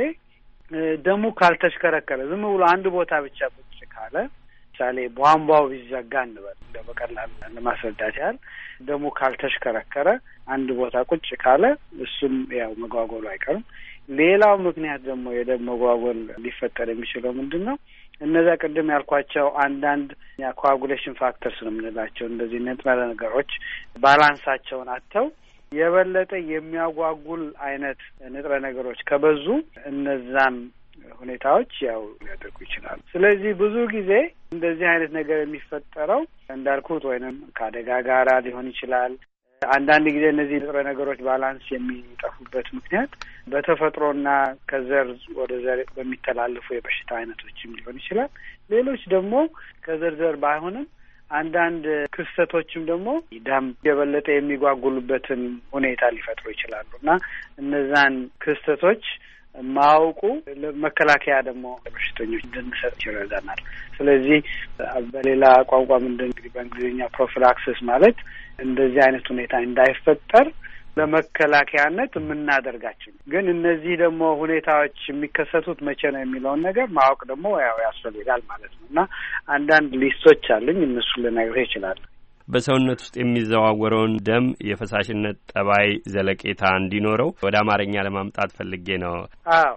ደሙ ካልተሽከረከረ ዝም ብሎ አንድ ቦታ ብቻ ቁጭ ካለ ምሳሌ ቧንቧው ቢዘጋ እንበል እንደ በቀላል ለማስረዳት ያህል ደሙ ካልተሽከረከረ አንድ ቦታ ቁጭ ካለ እሱም ያው መጓጎሉ አይቀርም። ሌላው ምክንያት ደግሞ የደም መጓጎል ሊፈጠር የሚችለው ምንድን ነው? እነዛ ቅድም ያልኳቸው አንዳንድ ኮአጉሌሽን ፋክተርስ ነው የምንላቸው እንደዚህ ንጥረ ነገሮች ባላንሳቸውን አጥተው የበለጠ የሚያጓጉል አይነት ንጥረ ነገሮች ከበዙ እነዛም ሁኔታዎች ያው ሊያደርጉ ይችላሉ። ስለዚህ ብዙ ጊዜ እንደዚህ አይነት ነገር የሚፈጠረው እንዳልኩት ወይንም ከአደጋ ጋራ ሊሆን ይችላል። አንዳንድ ጊዜ እነዚህ ንጥረ ነገሮች ባላንስ የሚጠፉበት ምክንያት በተፈጥሮና ከዘር ወደ ዘር በሚተላለፉ የበሽታ አይነቶችም ሊሆን ይችላል። ሌሎች ደግሞ ከዘር ዘር ባይሆንም አንዳንድ ክስተቶችም ደግሞ ደም የበለጠ የሚጓጉሉበትን ሁኔታ ሊፈጥሩ ይችላሉ እና እነዛን ክስተቶች ማወቁ መከላከያ ደግሞ በሽተኞች እንድንሰጥ ይረዳናል። ስለዚህ በሌላ ቋንቋ ምንድን እንግዲህ በእንግሊዝኛ ፕሮፊላክሲስ ማለት እንደዚህ አይነት ሁኔታ እንዳይፈጠር ለመከላከያነት የምናደርጋቸው ግን እነዚህ ደግሞ ሁኔታዎች የሚከሰቱት መቼ ነው የሚለውን ነገር ማወቅ ደግሞ ያው ያስፈልጋል ማለት ነው እና አንዳንድ ሊስቶች አሉኝ እነሱን ልነግርህ ይችላል። በሰውነት ውስጥ የሚዘዋወረውን ደም የፈሳሽነት ጠባይ ዘለቄታ እንዲኖረው ወደ አማርኛ ለማምጣት ፈልጌ ነው። አዎ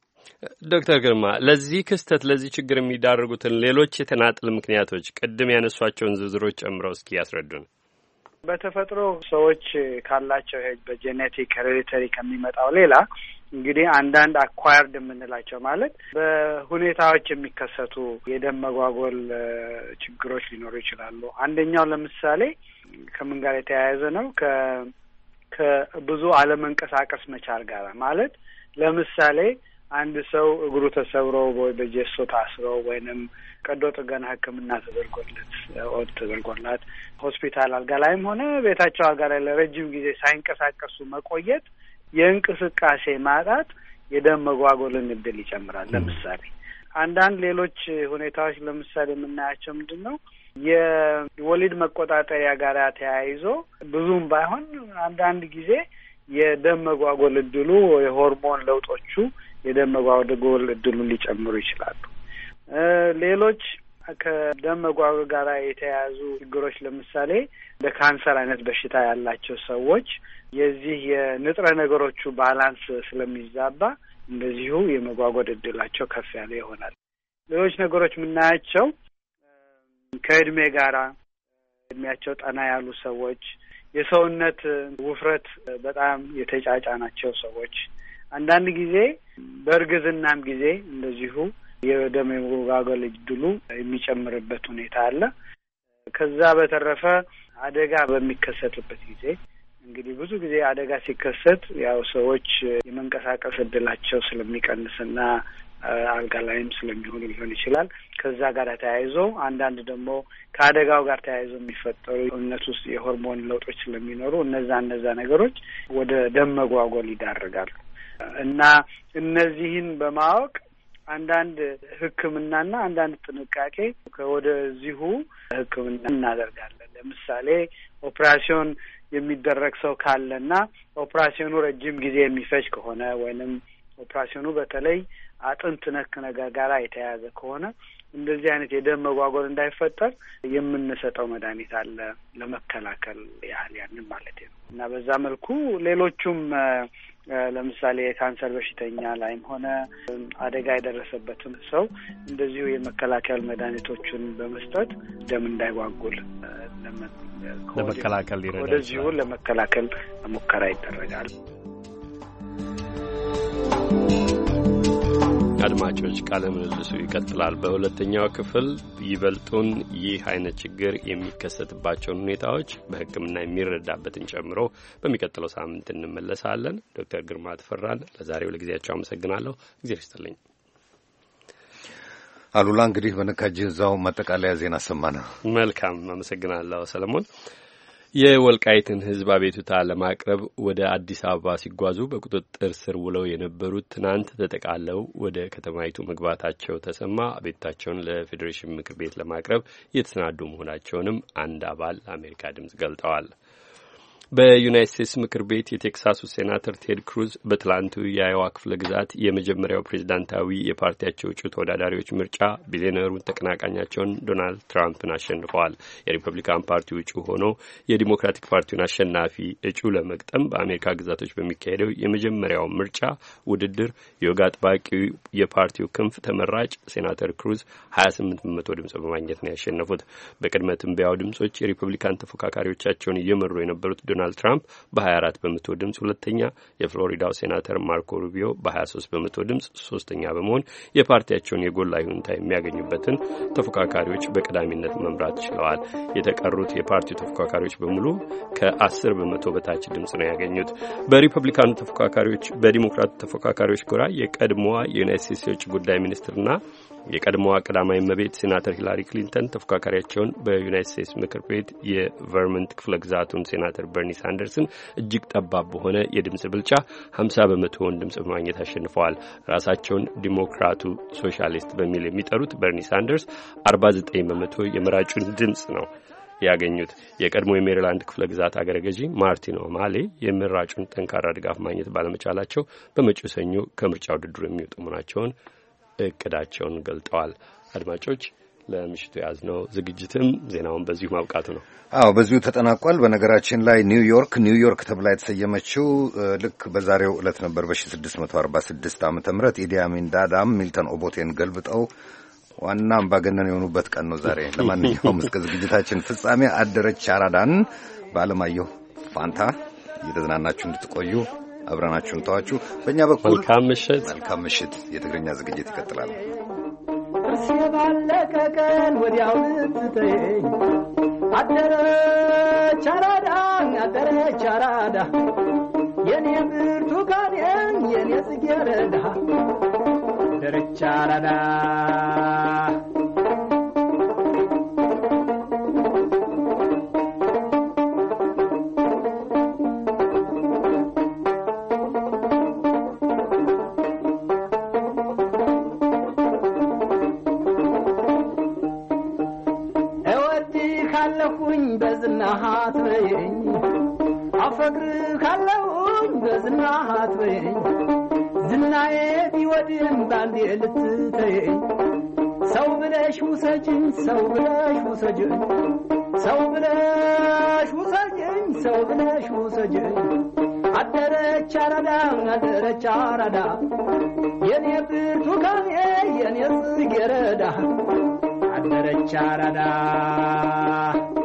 ዶክተር ግርማ ለዚህ ክስተት ለዚህ ችግር የሚዳርጉትን ሌሎች የተናጥል ምክንያቶች ቅድም ያነሷቸውን ዝርዝሮች ጨምረው እስኪ ያስረዱን። በተፈጥሮ ሰዎች ካላቸው በጄኔቲክ ሄሬዲተሪ ከሚመጣው ሌላ እንግዲህ አንዳንድ አኳየርድ የምንላቸው ማለት በሁኔታዎች የሚከሰቱ የደም መጓጎል ችግሮች ሊኖሩ ይችላሉ። አንደኛው ለምሳሌ ከምን ጋር የተያያዘ ነው? ከ ከብዙ አለመንቀሳቀስ መቻል ጋር ማለት ለምሳሌ አንድ ሰው እግሩ ተሰብሮ ወይ በጀሶ ታስሮ ወይንም ቀዶ ጥገና ሕክምና ተደርጎለት ኦድ ተደርጎላት ሆስፒታል አልጋ ላይም ሆነ ቤታቸው አልጋ ላይ ለረጅም ጊዜ ሳይንቀሳቀሱ መቆየት የእንቅስቃሴ ማጣት የደም መጓጎልን እድል ይጨምራል። ለምሳሌ አንዳንድ ሌሎች ሁኔታዎች ለምሳሌ የምናያቸው ምንድን ነው? የወሊድ መቆጣጠሪያ ጋር ተያይዞ ብዙም ባይሆን አንዳንድ ጊዜ የደም መጓጎል እድሉ የሆርሞን ለውጦቹ የደም መጓጎል እድሉን ሊጨምሩ ይችላሉ። ሌሎች ከደም መጓጎል ጋር የተያያዙ ችግሮች ለምሳሌ በካንሰር አይነት በሽታ ያላቸው ሰዎች የዚህ የንጥረ ነገሮቹ ባላንስ ስለሚዛባ እንደዚሁ የመጓጎል እድላቸው ከፍ ያለ ይሆናል። ሌሎች ነገሮች የምናያቸው ከእድሜ ጋራ እድሜያቸው ጠና ያሉ ሰዎች፣ የሰውነት ውፍረት በጣም የተጫጫናቸው ሰዎች፣ አንዳንድ ጊዜ በእርግዝናም ጊዜ እንደዚሁ የደም መጓጎል እድሉ የሚጨምርበት ሁኔታ አለ። ከዛ በተረፈ አደጋ በሚከሰትበት ጊዜ እንግዲህ ብዙ ጊዜ አደጋ ሲከሰት ያው ሰዎች የመንቀሳቀስ እድላቸው ስለሚቀንስና አልጋ ላይም ስለሚሆኑ ሊሆን ይችላል። ከዛ ጋር ተያይዞ አንዳንድ ደግሞ ከአደጋው ጋር ተያይዞ የሚፈጠሩ እነሱ ውስጥ የሆርሞን ለውጦች ስለሚኖሩ እነዛ እነዛ ነገሮች ወደ ደም መጓጎል ይዳርጋሉ እና እነዚህን በማወቅ አንዳንድ ሕክምናና አንዳንድ ጥንቃቄ ከወደዚሁ ሕክምና እናደርጋለን። ለምሳሌ ኦፕራሲዮን የሚደረግ ሰው ካለና ኦፕራሲዮኑ ረጅም ጊዜ የሚፈጅ ከሆነ ወይንም ኦፕራሲዮኑ በተለይ አጥንት ነክ ነገር ጋር የተያያዘ ከሆነ እንደዚህ አይነት የደም መጓጎል እንዳይፈጠር የምንሰጠው መድኃኒት አለ ለመከላከል ያህል ያንን ማለት ነው እና በዛ መልኩ ሌሎቹም ለምሳሌ የካንሰር በሽተኛ ላይም ሆነ አደጋ የደረሰበትን ሰው እንደዚሁ የመከላከል መድኃኒቶቹን በመስጠት ደም እንዳይጓጉል ለመከላከል ይረዳል። ወደዚሁ ለመከላከል ሙከራ ይደረጋል። አድማጮች ቃለ ምልልሱ ይቀጥላል። በሁለተኛው ክፍል ይበልጡን ይህ አይነት ችግር የሚከሰትባቸውን ሁኔታዎች በሕክምና የሚረዳበትን ጨምሮ በሚቀጥለው ሳምንት እንመለሳለን። ዶክተር ግርማ ተፈራን ለዛሬው ለጊዜያቸው አመሰግናለሁ። እግዚአብሔር ይስጥልኝ። አሉላ እንግዲህ በነካጅ እዛው ማጠቃለያ ዜና ሰማና። መልካም አመሰግናለሁ ሰለሞን። የወልቃይትን ሕዝብ አቤቱታ ለማቅረብ ወደ አዲስ አበባ ሲጓዙ በቁጥጥር ስር ውለው የነበሩት ትናንት ተጠቃለው ወደ ከተማይቱ መግባታቸው ተሰማ። አቤቱታቸውን ለፌዴሬሽን ምክር ቤት ለማቅረብ እየተሰናዱ መሆናቸውንም አንድ አባል ለአሜሪካ ድምጽ ገልጠዋል። በዩናይትድ ስቴትስ ምክር ቤት የቴክሳሱ ሴናተር ቴድ ክሩዝ በትላንቱ የአይዋ ክፍለ ግዛት የመጀመሪያው ፕሬዝዳንታዊ የፓርቲያቸው እጩ ተወዳዳሪዎች ምርጫ ቢሊዮነሩን ተቀናቃኛቸውን ዶናልድ ትራምፕን አሸንፈዋል። የሪፐብሊካን ፓርቲው እጩ ሆነው የዲሞክራቲክ ፓርቲውን አሸናፊ እጩ ለመግጠም በአሜሪካ ግዛቶች በሚካሄደው የመጀመሪያው ምርጫ ውድድር የወግ አጥባቂው የፓርቲው ክንፍ ተመራጭ ሴናተር ክሩዝ ሀያ ስምንት በመቶ ድምጽ በማግኘት ነው ያሸነፉት። በቅድመ ትንበያው ድምጾች የሪፐብሊካን ተፎካካሪዎቻቸውን እየመሩ የነበሩት ዶናልድ ትራምፕ በሀያ አራት በመቶ ድምጽ ሁለተኛ፣ የፍሎሪዳው ሴናተር ማርኮ ሩቢዮ በሀያ ሶስት በመቶ ድምጽ ሶስተኛ በመሆን የፓርቲያቸውን የጎላ ይሁንታ የሚያገኙበትን ተፎካካሪዎች በቀዳሚነት መምራት ችለዋል። የተቀሩት የፓርቲው ተፎካካሪዎች በሙሉ ከአስር በመቶ በታች ድምጽ ነው ያገኙት። በሪፐብሊካኑ ተፎካካሪዎች በዲሞክራቱ ተፎካካሪዎች ጎራ የቀድሞዋ የዩናይትድ ስቴትስ የውጭ ጉዳይ ሚኒስትርና የቀድሞዋ ቀዳማዊ እመቤት ሴናተር ሂላሪ ክሊንተን ተፎካካሪያቸውን በዩናይትድ ስቴትስ ምክር ቤት የቨርመንት ክፍለ ግዛቱን ሴናተር በርኒ ሳንደርስን እጅግ ጠባብ በሆነ የድምጽ ብልጫ ሀምሳ በመቶውን ድምጽ በማግኘት አሸንፈዋል። ራሳቸውን ዲሞክራቱ ሶሻሊስት በሚል የሚጠሩት በርኒ ሳንደርስ አርባ ዘጠኝ በመቶ የመራጩን ድምጽ ነው ያገኙት። የቀድሞ የሜሪላንድ ክፍለ ግዛት አገረ ገዢ ማርቲን ኦማሌ የመራጩን ጠንካራ ድጋፍ ማግኘት ባለመቻላቸው በመጪው ሰኞ ከምርጫ ውድድሩ የሚወጡ መሆናቸውን እቅዳቸውን ገልጠዋል። አድማጮች ለምሽቱ ያዝነው ዝግጅትም ዜናውን በዚሁ ማብቃቱ ነው። አዎ በዚሁ ተጠናቋል። በነገራችን ላይ ኒውዮርክ ኒውዮርክ ተብላ የተሰየመችው ልክ በዛሬው ዕለት ነበር በ1646 ዓመተ ምህረት ኢዲ አሚን ዳዳም ሚልተን ኦቦቴን ገልብጠው ዋና አምባገነን የሆኑበት ቀን ነው ዛሬ። ለማንኛውም እስከ ዝግጅታችን ፍጻሜ አደረች አራዳን በአለማየሁ ፋንታ እየተዝናናችሁ እንድትቆዩ አብረናችሁን ተዋችሁ። በእኛ በኩል መልካም ምሽት። መልካም ምሽት። የትግርኛ ዝግጅት ይቀጥላል። ባለቀ ቀን ወዲያው ልትተኝ አደረች አራዳ አደረች አራዳ የኔ ብርቱካን የኔ ጽጌረዳ አደረች አራዳ አፈቅርሃለሁኝ በዝናህ አትበይኝ ዝናዬ ቢወድም ባንዴ ልትተይኝ ሰው ብለሽ ውሰጅኝ ሰው ብለሽ ውሰጅኝ ሰው ብለሽ ውሰጅኝ ሰው ብለሽ ውሰጅኝ አደረች አራዳ አደረች አራዳ የኔ ብርቱካኔ የኔ ጽጌረዳ አደረች አራዳ